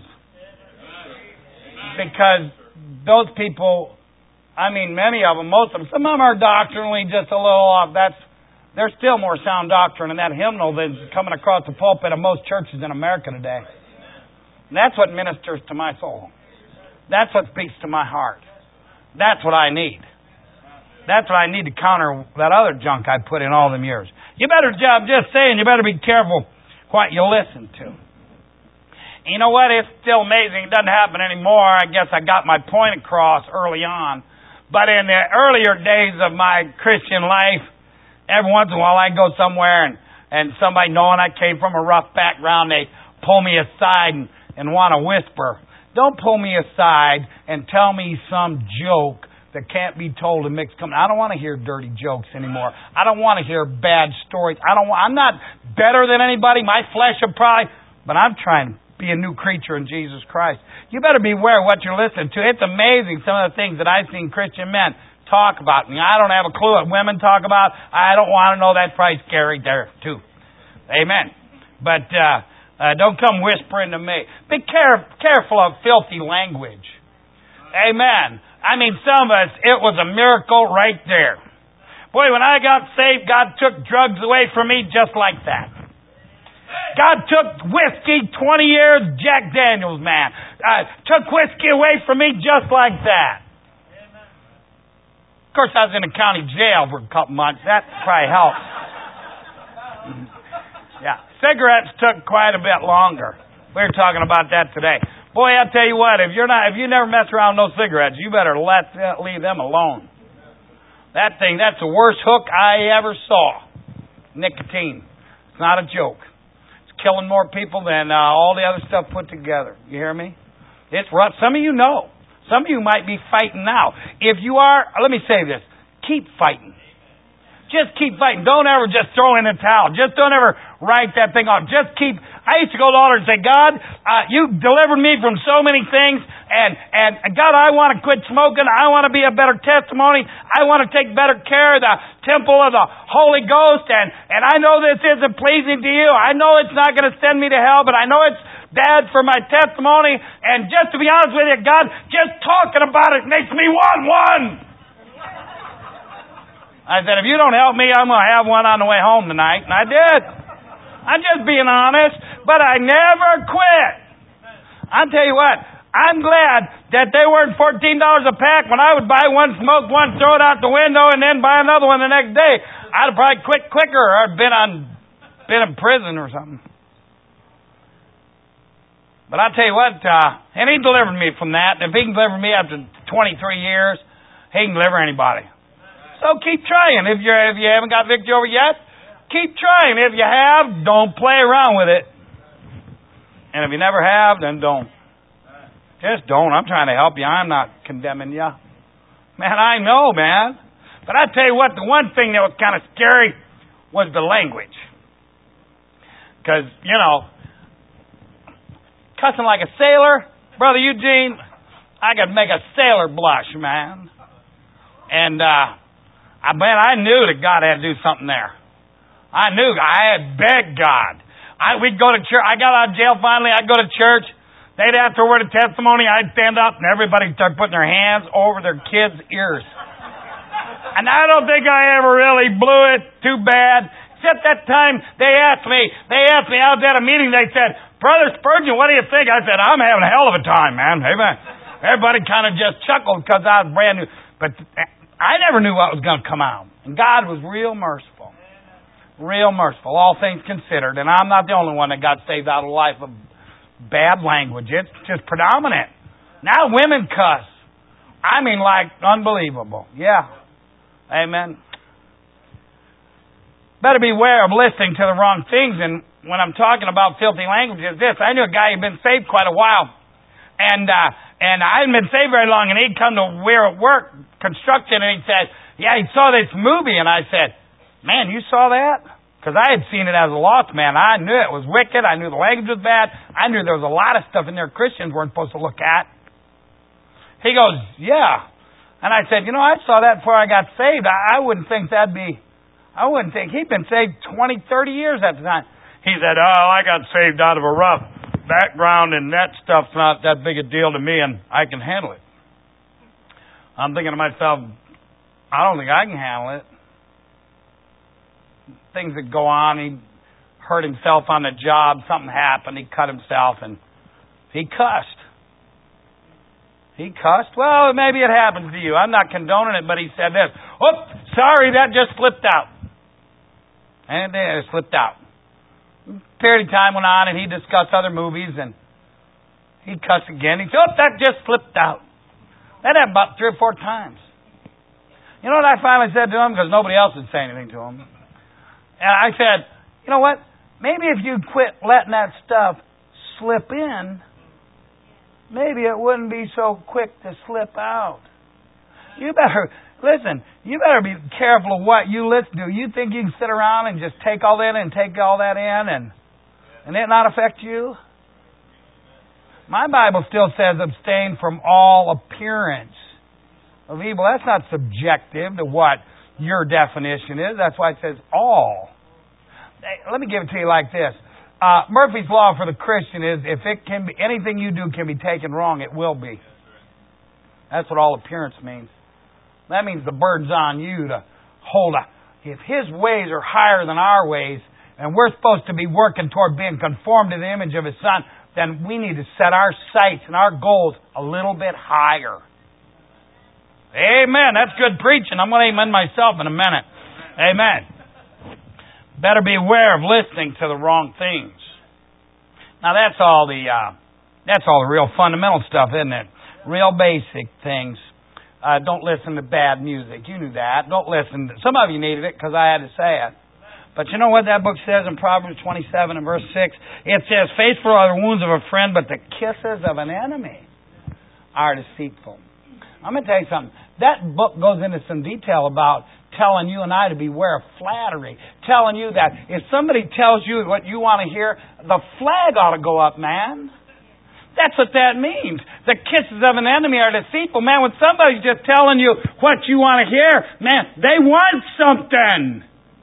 Because those people, I mean, many of them, most of them, some of them are doctrinally just a little off. That's, there's still more sound doctrine in that hymnal than coming across the pulpit of most churches in America today. And that's what ministers to my soul. That's what speaks to my heart. That's what I need. That's what I need to counter that other junk I put in all them years. You better, I'm just saying, you better be careful what you listen to. You know what? It's still amazing. It doesn't happen anymore. I guess I got my point across early on. But in the earlier days of my Christian life, every once in a while I go somewhere and, and somebody knowing I came from a rough background, they pull me aside and, and want to whisper. Don't pull me aside and tell me some joke that can't be told in mixed company. I don't want to hear dirty jokes anymore. I don't want to hear bad stories. I don't. I'm not better than anybody. My flesh will probably, but I'm trying to be a new creature in Jesus Christ. You better beware what you're listening to. It's amazing some of the things that I've seen Christian men talk about. I mean, I don't have a clue what women talk about. I don't want to know. That's probably scary there too. Amen. But uh, uh, don't come whispering to me. Be care- careful of filthy language. Amen. I mean, some of us, it was a miracle right there. Boy, when I got saved, God took drugs away from me just like that. God took whiskey, twenty years, Jack Daniels, man. Uh, took whiskey away from me just like that. Of course, I was in a county jail for a couple months. That probably helped. Yeah. Cigarettes took quite a bit longer. We were talking about that today. Boy, I'll tell you what, if you're not, if you never mess around with those cigarettes, you better let leave them alone. That thing, that's the worst hook I ever saw. Nicotine. It's not a joke. Killing more people than uh, all the other stuff put together. You hear me? It's rough. Some of you know. Some of you might be fighting now. If you are, let me say this. Keep fighting. Just keep fighting. Don't ever just throw in the towel. Just don't ever write that thing off. Just keep. I used to go to the altar and say, God, uh, you delivered me from so many things. And, and God, I want to quit smoking. I want to be a better testimony. I want to take better care of the temple of the Holy Ghost. And, and I know this isn't pleasing to you. I know it's not going to send me to hell, but I know it's bad for my testimony. And just to be honest with you, God, just talking about it makes me want one. I said, if you don't help me, I'm going to have one on the way home tonight. And I did. I'm just being honest. But I never quit. I'll tell you what. I'm glad that they weren't fourteen dollars a pack when I would buy one, smoke one, throw it out the window, and then buy another one the next day. I'd have probably quit quicker, or I'd been on, been in prison or something. But I tell you what, uh, and He delivered me from that. If He can deliver me after twenty-three years, He can deliver anybody. So keep trying. If you if you haven't got victory over it yet, keep trying. If you have, don't play around with it. And if you never have, then don't. Just don't. I'm trying to help you. I'm not condemning you. Man, I know, man. But I tell you what, the one thing that was kind of scary was the language. Because, you know, cussing like a sailor, Brother Eugene, I could make a sailor blush, man. And, uh, I man, I knew that God had to do something there. I knew. I had begged God. I, we'd go to church. I got out of jail finally. I'd go to church. They'd ask for a word of testimony. I'd stand up and everybody start putting their hands over their kids' ears. And I don't think I ever really blew it too bad. Except that time they asked me, they asked me, I was at a meeting, they said, Brother Spurgeon, what do you think? I said, I'm having a hell of a time, man. Amen. Everybody kind of just chuckled because I was brand new. But I never knew what was going to come out. And God was real merciful. Real merciful, all things considered. And I'm not the only one that got saved out of a life of bad language. It's just predominant. Now women cuss. I mean, like, unbelievable. Yeah. Amen. Better beware of listening to the wrong things. And when I'm talking about filthy language, is this. I knew a guy who'd been saved quite a while. And uh, and I hadn't been saved very long. And he'd come to where at work, construction, and he said, yeah, he saw this movie. And I said, man, you saw that? Because I had seen it as a lost man. I knew it was wicked. I knew the language was bad. I knew there was a lot of stuff in there Christians weren't supposed to look at. He goes, yeah. And I said, you know, I saw that before I got saved. I, I wouldn't think that'd be, I wouldn't think, he'd been saved twenty, thirty years at the time. He said, oh, I got saved out of a rough background and that stuff's not that big a deal to me and I can handle it. I'm thinking to myself, I don't think I can handle it. Things that go on. He hurt himself on the job. Something happened. He cut himself and he cussed. He cussed. Well, maybe it happens to you. I'm not condoning it, but he said this. Oh, sorry, that just slipped out. And it slipped out. A period of time went on and he discussed other movies and he cussed again. He said, oh, that just slipped out. That happened about three or four times. You know what I finally said to him? Because nobody else would say anything to him. And I said, you know what? Maybe if you quit letting that stuff slip in, maybe it wouldn't be so quick to slip out. You better, listen, you better be careful of what you listen to. You think you can sit around and just take all that in and take all that in and, and it not affect you? My Bible still says abstain from all appearance of evil. That's not subjective to what your definition is. That's why it says all. Let me give it to you like this. Uh, Murphy's Law for the Christian is if it can be, anything you do can be taken wrong, it will be. That's what all appearance means. That means the burden's on you to hold up. If His ways are higher than our ways, and we're supposed to be working toward being conformed to the image of His Son, then we need to set our sights and our goals a little bit higher. Amen. That's good preaching. I'm going to amen myself in a minute. Amen. Better beware of listening to the wrong things. Now that's all the uh, that's all the real fundamental stuff, isn't it? Real basic things. Uh, don't listen to bad music. You knew that. Don't listen. To, some of you needed it because I had to say it. But you know what that book says in Proverbs twenty-seven and verse six? It says, faithful are the wounds of a friend, but the kisses of an enemy are deceitful. I'm going to tell you something. That book goes into some detail about telling you and I to beware of flattery. Telling you that if somebody tells you what you want to hear, the flag ought to go up, man. That's what that means. The kisses of an enemy are deceitful. Man, when somebody's just telling you what you want to hear, man, they want something.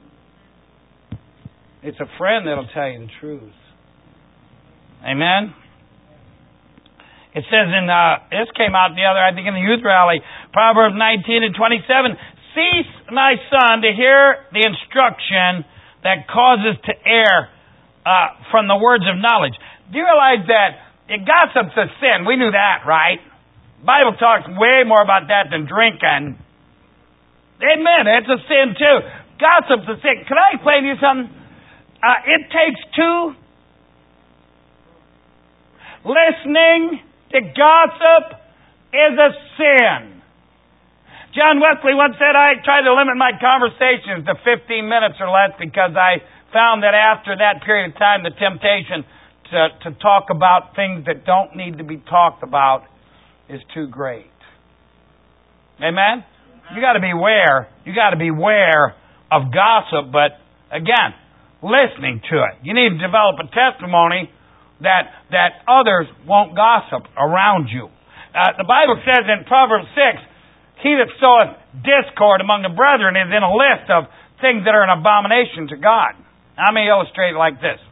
It's a friend that'll tell you the truth. Amen? It says in, uh, this came out the other, I think in the youth rally, Proverbs nineteen and twenty-seven, cease, my son, to hear the instruction that causes to err uh, from the words of knowledge. Do you realize that Gossip's a sin. We knew that, right? The Bible talks way more about that than drinking. Amen. It's a sin too. Gossip's a sin. Can I explain to you something? Uh, it takes two. Listening to gossip is a sin. John Wesley once said, I try to limit my conversations to fifteen minutes or less because I found that after that period of time, the temptation to, to talk about things that don't need to be talked about is too great. Amen? You got to beware. You got to beware of gossip, but again, listening to it. You need to develop a testimony that that others won't gossip around you. Uh, the Bible says in Proverbs six, he that soweth discord among the brethren is in a list of things that are an abomination to God. Now, let me illustrate it like this.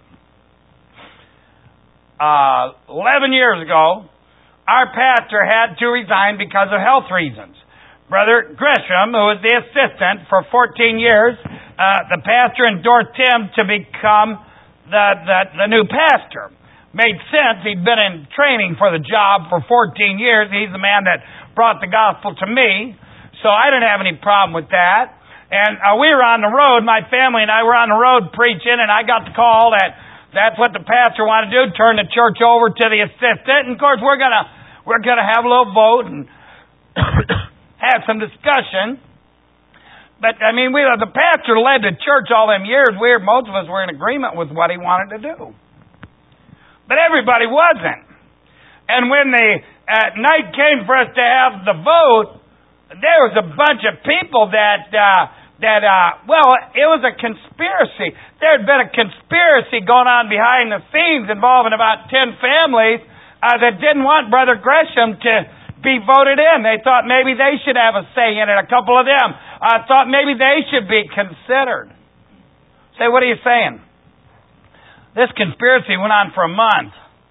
Uh, Eleven years ago, our pastor had to resign because of health reasons. Brother Gresham, who was the assistant for fourteen years, uh, the pastor endorsed him to become the, the, the new pastor. Made sense. He'd been in training for the job for fourteen years. He's the man that brought the gospel to me. So I didn't have any problem with that. And uh, we were on the road, my family and I were on the road preaching, and I got the call that that's what the pastor wanted to do, turn the church over to the assistant. And of course we're gonna we're gonna have a little vote and have some discussion. But I mean, we the pastor led the church all them years. We most of us were in agreement with what he wanted to do. But everybody wasn't. And when the uh, night came for us to have the vote, there was a bunch of people that, uh, that uh, well, it was a conspiracy. There had been a conspiracy going on behind the scenes involving about ten families uh, that didn't want Brother Gresham to be voted in. They thought maybe they should have a say in it. A couple of them uh, thought maybe they should be considered. Say, what are you saying? This conspiracy went on for a month.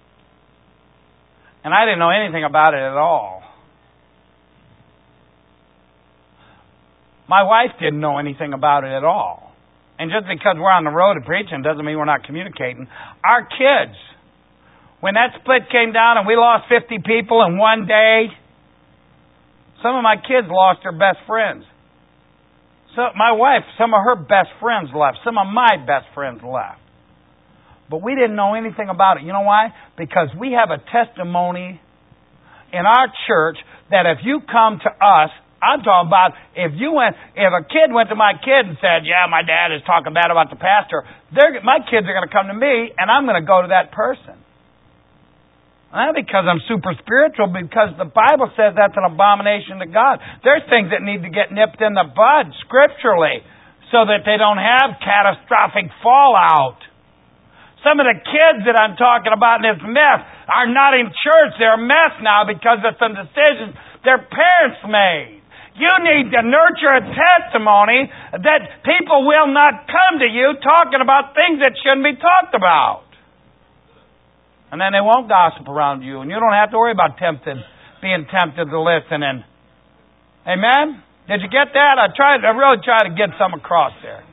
And I didn't know anything about it at all. My wife didn't know anything about it at all. And just because we're on the road to preaching doesn't mean we're not communicating. Our kids, when that split came down and we lost fifty people in one day, some of my kids lost their best friends. So my wife, some of her best friends left. Some of my best friends left. But we didn't know anything about it. You know why? Because we have a testimony in our church that if you come to us, I'm talking about if you went, if a kid went to my kid and said, yeah, my dad is talking bad about the pastor, my kids are going to come to me and I'm going to go to that person. Not because I'm super spiritual, because the Bible says that's an abomination to God. There's things that need to get nipped in the bud scripturally so that they don't have catastrophic fallout. Some of the kids that I'm talking about in this mess are not in church. They're a mess now because of some decisions their parents made. You need to nurture a testimony that people will not come to you talking about things that shouldn't be talked about. And then they won't gossip around you. And you don't have to worry about tempted, being tempted to listen. And amen? Did you get that? I tried. I really tried to get some across there.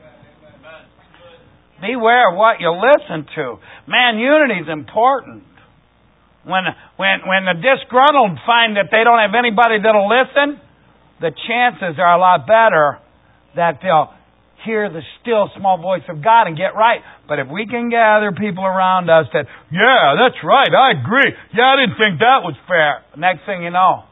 Beware of what you listen to. Man, unity is important. When when when the disgruntled find that they don't have anybody that'll listen, the chances are a lot better that they'll hear the still small voice of God and get right. But if we can gather people around us that, yeah, that's right, I agree. Yeah, I didn't think that was fair. Next thing you know.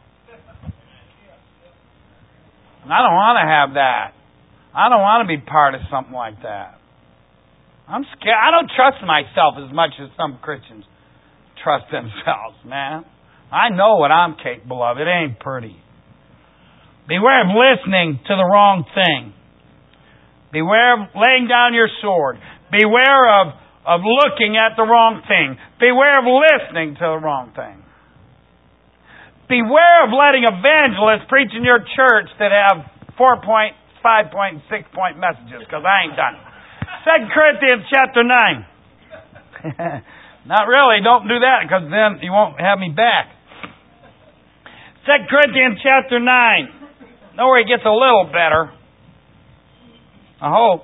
I don't want to have that. I don't want to be part of something like that. I'm scared. I don't trust myself as much as some Christians trust themselves, man. I know what I'm capable of. It ain't pretty. Beware of listening to the wrong thing. Beware of laying down your sword. Beware of, of looking at the wrong thing. Beware of listening to the wrong thing. Beware of letting evangelists preach in your church that have four-point, five-point, and six-point messages, because I ain't done it. Second Corinthians chapter nine. Not really. Don't do that, because then you won't have me back. Second Corinthians chapter nine. Know where he gets a little better. I hope.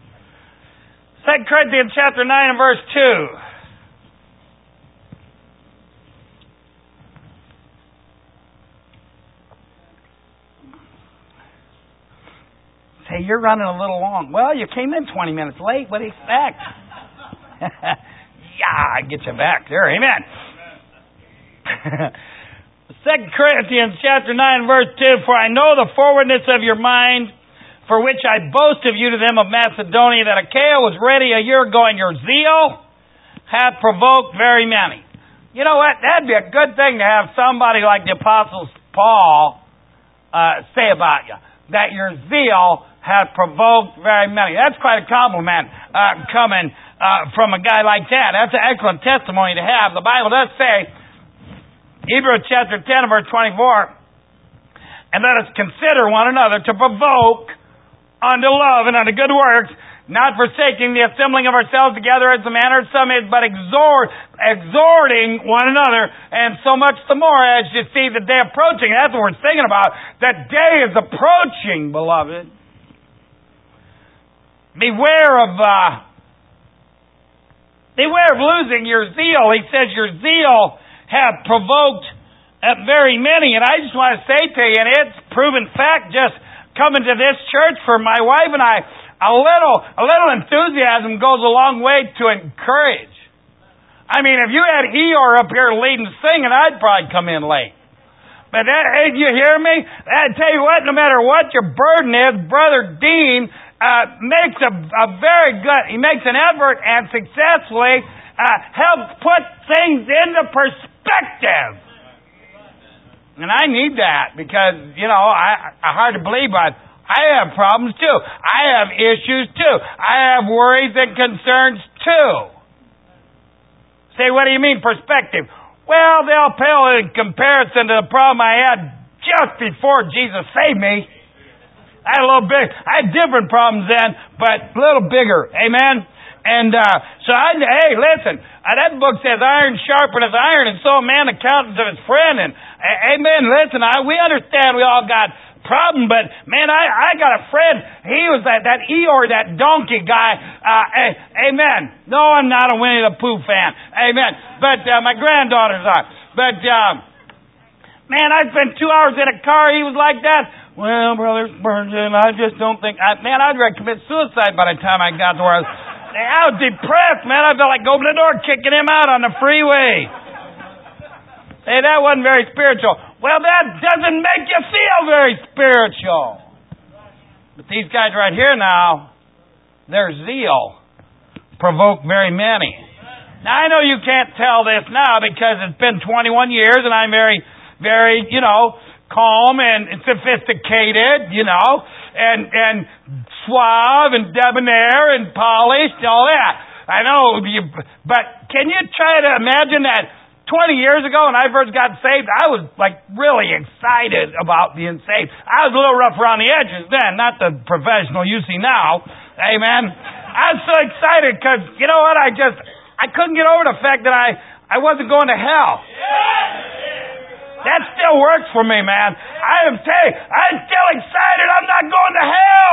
Second Corinthians chapter nine and verse two. say, you're running a little long. Well, you came in twenty minutes late. What do you expect? Yeah, I get you back there. Amen. Second Corinthians chapter nine, verse two, for I know the forwardness of your mind, for which I boast of you to them of Macedonia, that Achaia was ready a year ago, and your zeal hath provoked very many. You know what? That'd be a good thing to have somebody like the Apostle Paul uh, say about you, that your zeal hath provoked very many. That's quite a compliment uh, coming uh, from a guy like that. That's an excellent testimony to have. The Bible does say, Hebrews chapter ten, verse twenty-four, and let us consider one another to provoke unto love and unto good works, not forsaking the assembling of ourselves together as the manner of some is, but exhort, exhorting one another, and so much the more as you see the day approaching. That's what we're thinking about. That day is approaching, beloved. Beware of uh, beware of losing your zeal. He says your zeal have provoked uh, very many. And I just want to say to you, and it's proven fact just coming to this church for my wife and I, a little, a little enthusiasm goes a long way to encourage. I mean, if you had Eeyore up here leading singing, I'd probably come in late. But that, hey, you hear me? I tell you what, no matter what your burden is, Brother Dean uh, makes a, a very good, he makes an effort and successfully uh, helps put things into perspective. And I need that because, you know, I, I hard to believe, but I have problems too. I have issues too. I have worries and concerns too. Say, what do you mean perspective? Well, they'll pale in comparison to the problem I had just before Jesus saved me. I had a little big, I had different problems then, but a little bigger. Amen? And uh, so, I, hey, listen, uh, that book says iron sharpeneth iron, and so a man accounteth of his friend. And uh, amen, listen, I, we understand we all got problem, but man, I, I got a friend, he was that, that Eeyore, that donkey guy. Uh, uh, amen. No, I'm not a Winnie the Pooh fan. Amen. But uh, my granddaughters are. But, uh, man, I spent two hours in a car, he was like that. Well, Brother Spurgeon, I just don't think, I, man, I'd ready to commit suicide by the time I got to where I was. I was depressed, man. I felt like opening the door, kicking him out on the freeway. Hey, that wasn't very spiritual. Well, that doesn't make you feel very spiritual. But these guys right here now, their zeal provoked very many. Now, I know you can't tell this now because it's been twenty-one years and I'm very, very, you know, calm and sophisticated, you know, and and suave and debonair and polished, all that. I know, you, but can you try to imagine that twenty years ago when I first got saved, I was like really excited about being saved. I was a little rough around the edges then, not the professional you see now. Amen. I was so excited because, you know what, I just, I couldn't get over the fact that I, I wasn't going to hell. That still works for me, man. I am saying, I'm still excited. I'm not going to hell.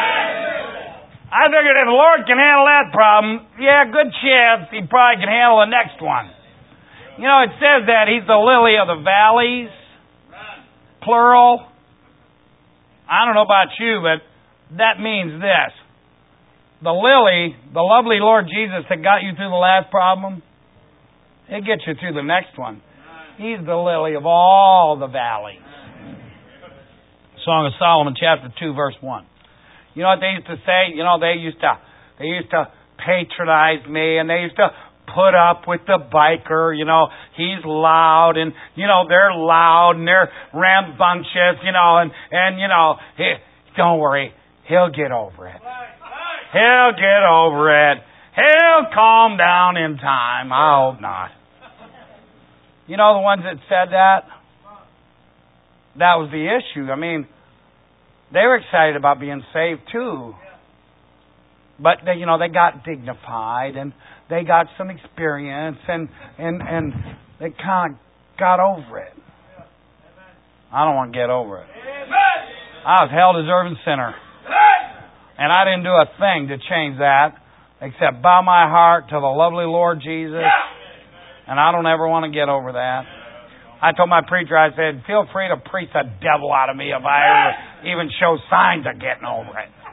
I figured if the Lord can handle that problem, yeah, good chance He probably can handle the next one. You know, it says that He's the lily of the valleys, plural. I don't know about you, but that means this. The lily, the lovely Lord Jesus that got you through the last problem, it gets you through the next one. He's the lily of all the valleys. Song of Solomon, chapter two, verse one. You know what they used to say? You know, they used to, they used to patronize me, and they used to put up with the biker. You know, he's loud, and you know they're loud and they're rambunctious. You know, and and you know, he, don't worry, he'll get over it. He'll get over it. He'll calm down in time. I hope not. You know the ones that said that? That was the issue. I mean, they were excited about being saved too. But they, you know, they got dignified and they got some experience and and, and they kind of got over it. I don't want to get over it. I was a hell-deserving sinner. And I didn't do a thing to change that except bow my heart to the lovely Lord Jesus. And I don't ever want to get over that. I told my preacher, I said, feel free to preach the devil out of me if I ever even show signs of getting over it.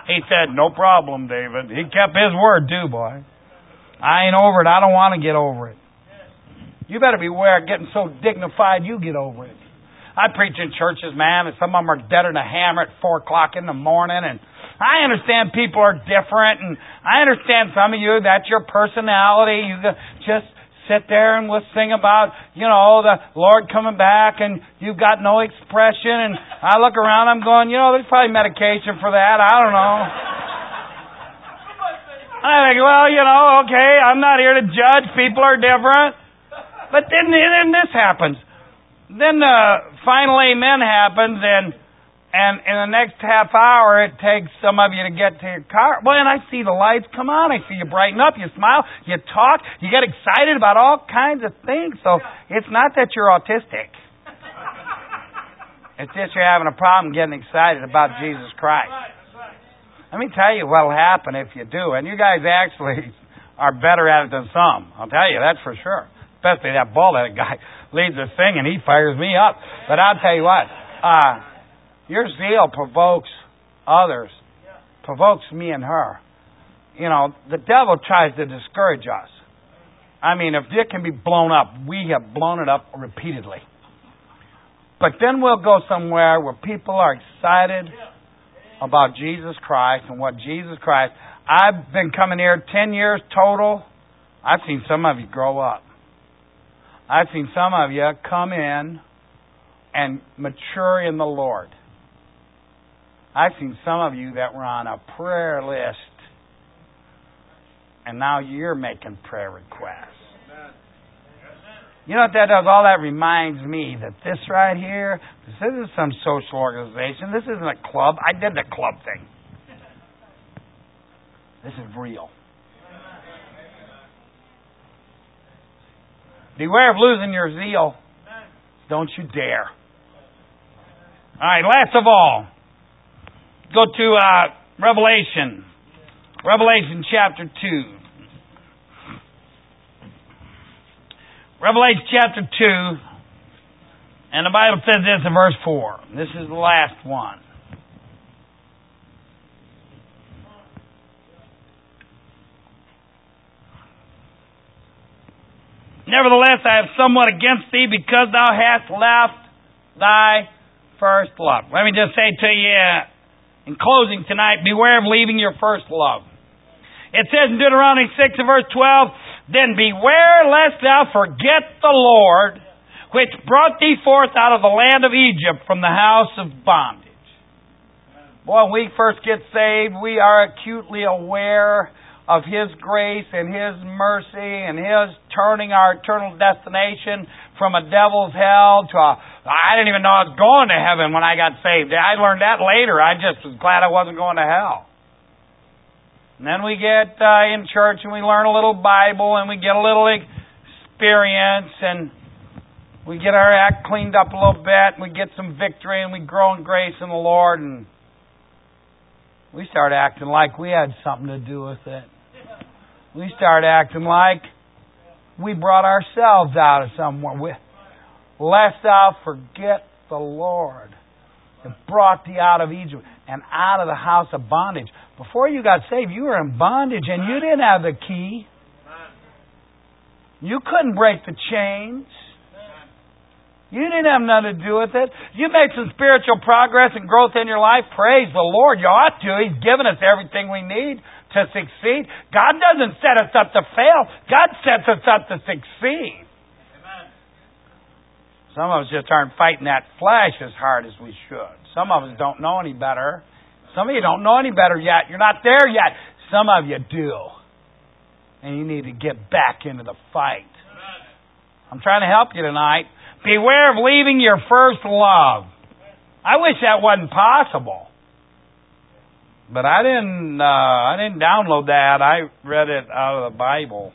He said, no problem, David. He kept his word too, boy. I ain't over it. I don't want to get over it. You better beware of getting so dignified you get over it. I preach in churches, man, and some of them are deader than a hammer at four o'clock in the morning, and I understand people are different, and I understand some of you, that's your personality. You just sit there and we'll sing about, you know, the Lord coming back, and you've got no expression, and I look around, I'm going, you know, there's probably medication for that. I don't know. I think, well, you know, okay, I'm not here to judge. People are different. But then, then this happens. Then uh, final amen happens, and and in the next half hour, it takes some of you to get to your car. Boy, and I see the lights come on. I see you brighten up. You smile. You talk. You get excited about all kinds of things. So it's not that you're autistic. It's just you're having a problem getting excited about Jesus Christ. Let me tell you what will happen if you do. And you guys actually are better at it than some. I'll tell you, that's for sure. Especially that bald-headed guy leads the thing and he fires me up. But I'll tell you what, uh, your zeal provokes others, provokes me and her. You know, the devil tries to discourage us. I mean, if it can be blown up, we have blown it up repeatedly. But then we'll go somewhere where people are excited about Jesus Christ and what Jesus Christ... I've been coming here ten years total. I've seen some of you grow up. I've seen some of you come in and mature in the Lord. I've seen some of you that were on a prayer list, and now you're making prayer requests. You know what that does? All that reminds me that this right here, this isn't some social organization. This isn't a club. I did the club thing. This is real. Beware of losing your zeal. Don't you dare. All right, last of all, go to uh, Revelation. Revelation chapter two. Revelation chapter two. And the Bible says this in verse four. This is the last one. Nevertheless, I have somewhat against thee, because thou hast left thy first love. Let me just say to you, in closing tonight, beware of leaving your first love. It says in Deuteronomy six and verse twelve, then beware lest thou forget the Lord, which brought thee forth out of the land of Egypt from the house of bondage. Boy, when we first get saved, we are acutely aware of His grace and His mercy and His turning our eternal destination from a devil's hell to a... I didn't even know I was going to heaven when I got saved. I learned that later. I just was glad I wasn't going to hell. And then we get uh, in church and we learn a little Bible and we get a little experience and we get our act cleaned up a little bit and we get some victory and we grow in grace in the Lord, and we start acting like we had something to do with it. We start acting like we brought ourselves out of somewhere. We, lest thou forget the Lord that brought thee out of Egypt and out of the house of bondage. Before you got saved, you were in bondage and you didn't have the key. You couldn't break the chains. You didn't have nothing to do with it. You made some spiritual progress and growth in your life. Praise the Lord. You ought to. He's given us everything we need to succeed. God doesn't set us up to fail. God sets us up to succeed. Amen. Some of us just aren't fighting that flesh as hard as we should. Some of us don't know any better. Some of you don't know any better yet. You're not there yet. Some of you do. And you need to get back into the fight. Amen. I'm trying to help you tonight. Beware of leaving your first love. I wish that wasn't possible. But I didn't uh, I didn't download that. I read it out of the Bible.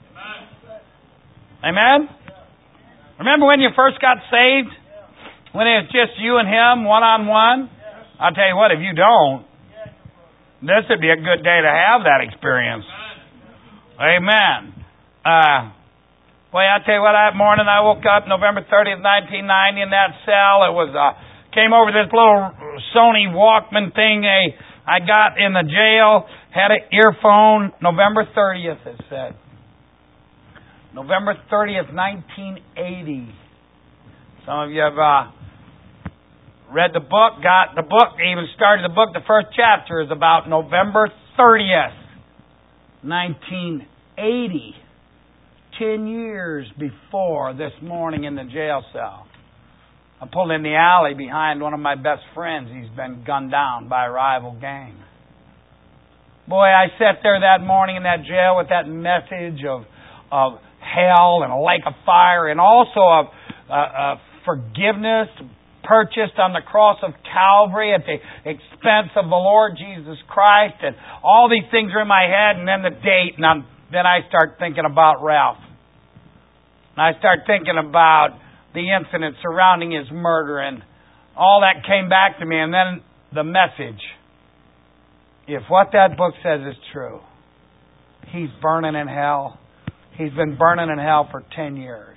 Amen? Remember when you first got saved? When it was just you and Him, one-on-one? I'll tell you what, if you don't, this would be a good day to have that experience. Amen. Uh, boy, I'll tell you what, that morning I woke up November thirtieth, nineteen ninety in that cell. It was, uh, came over this little Sony Walkman thing, a I got in the jail, had an earphone, November thirtieth, it said. November thirtieth, nineteen eighty. Some of you have uh, read the book, got the book, even started the book. The first chapter is about November thirtieth, nineteen eighty. Ten years before this morning in the jail cell. I pulled in the alley behind one of my best friends. He's been gunned down by a rival gang. Boy, I sat there that morning in that jail with that message of of hell and a lake of fire, and also of uh, uh, forgiveness purchased on the cross of Calvary at the expense of the Lord Jesus Christ, and all these things are in my head, and then the date, and I'm, then I start thinking about Ralph. And I start thinking about the incident surrounding his murder, and all that came back to me, and then the message. If what that book says is true, he's burning in hell. He's been burning in hell for ten years.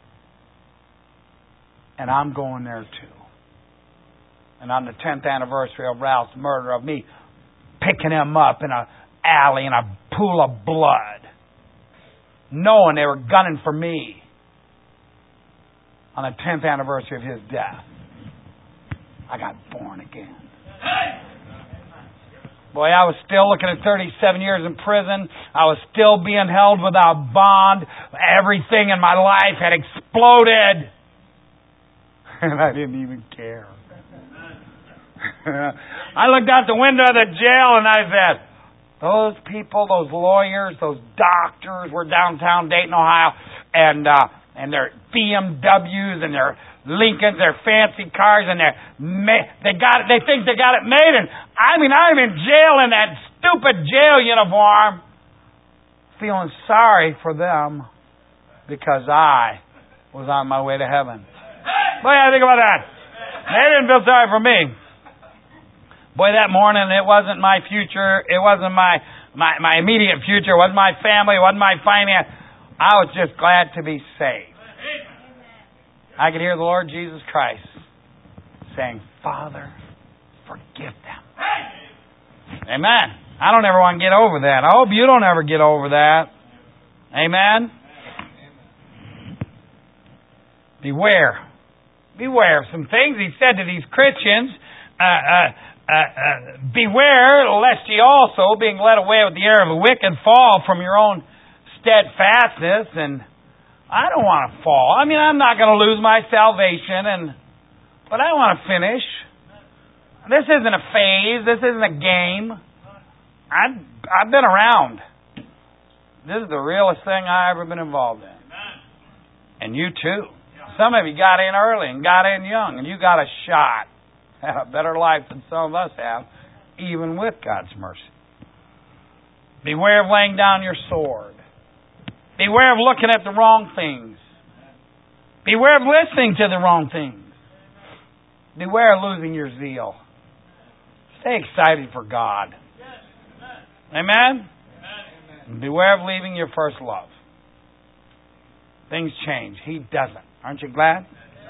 And I'm going there too. And on the tenth anniversary of Ralph's murder, of me picking him up in an alley in a pool of blood, knowing they were gunning for me, on the tenth anniversary of his death, I got born again. Boy, I was still looking at thirty-seven years in prison. I was still being held without bond. Everything in my life had exploded. And I didn't even care. I looked out the window of the jail and I said, those people, those lawyers, those doctors were downtown Dayton, Ohio, and uh, and their B M Ws and their Lincolns, their fancy cars, and their they got it. They think they got it made. And I mean, I'm in jail in that stupid jail uniform, feeling sorry for them because I was on my way to heaven. Boy, I think about that. They didn't feel sorry for me. Boy, that morning it wasn't my future. It wasn't my my, my immediate future. It wasn't my family. It wasn't my finance. I was just glad to be saved. I could hear the Lord Jesus Christ saying, Father, forgive them. Amen. I don't ever want to get over that. I hope you don't ever get over that. Amen. Beware. Beware of some things. He said to these Christians, uh, uh, uh, uh, beware lest ye also, being led away with the air of the wicked, fall from your own steadfastness. And I don't want to fall. I mean, I'm not going to lose my salvation, and but I want to finish. This isn't a phase. This isn't a game. I've, I've been around. This is the realest thing I've ever been involved in. And you too. Some of you got in early and got in young, and you got a shot at a better life than some of us have, even with God's mercy. Beware of laying down your sword. Beware of looking at the wrong things. Beware of listening to the wrong things. Beware of losing your zeal. Stay excited for God. Amen? And beware of leaving your first love. Things change. He doesn't. Aren't you glad?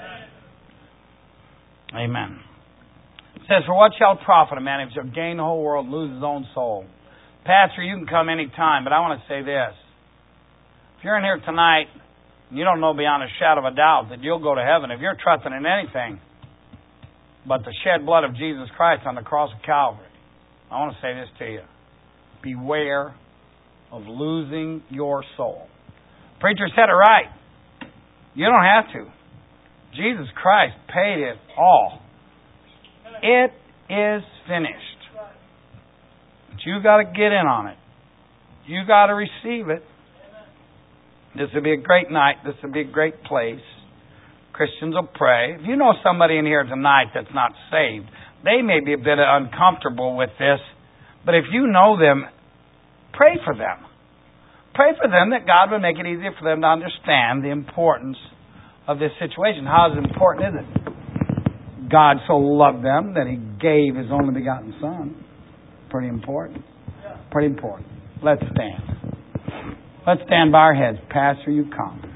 Amen. It says, for what shall it profit a man if he shall gain the whole world and lose his own soul? Pastor, you can come any time, but I want to say this. If you're in here tonight and you don't know beyond a shadow of a doubt that you'll go to heaven, if you're trusting in anything but the shed blood of Jesus Christ on the cross of Calvary, I want to say this to you. Beware of losing your soul. Preacher said it right. You don't have to. Jesus Christ paid it all. It is finished. But you got to get in on it. You got to receive it. This will be a great night. This will be a great place. Christians will pray. If you know somebody in here tonight that's not saved, they may be a bit uncomfortable with this. But if you know them, pray for them. Pray for them that God would make it easier for them to understand the importance of this situation. How important is it? God so loved them that He gave His only begotten Son. Pretty important. Pretty important. Let's stand. Let's stand by our heads. Pastor, you come.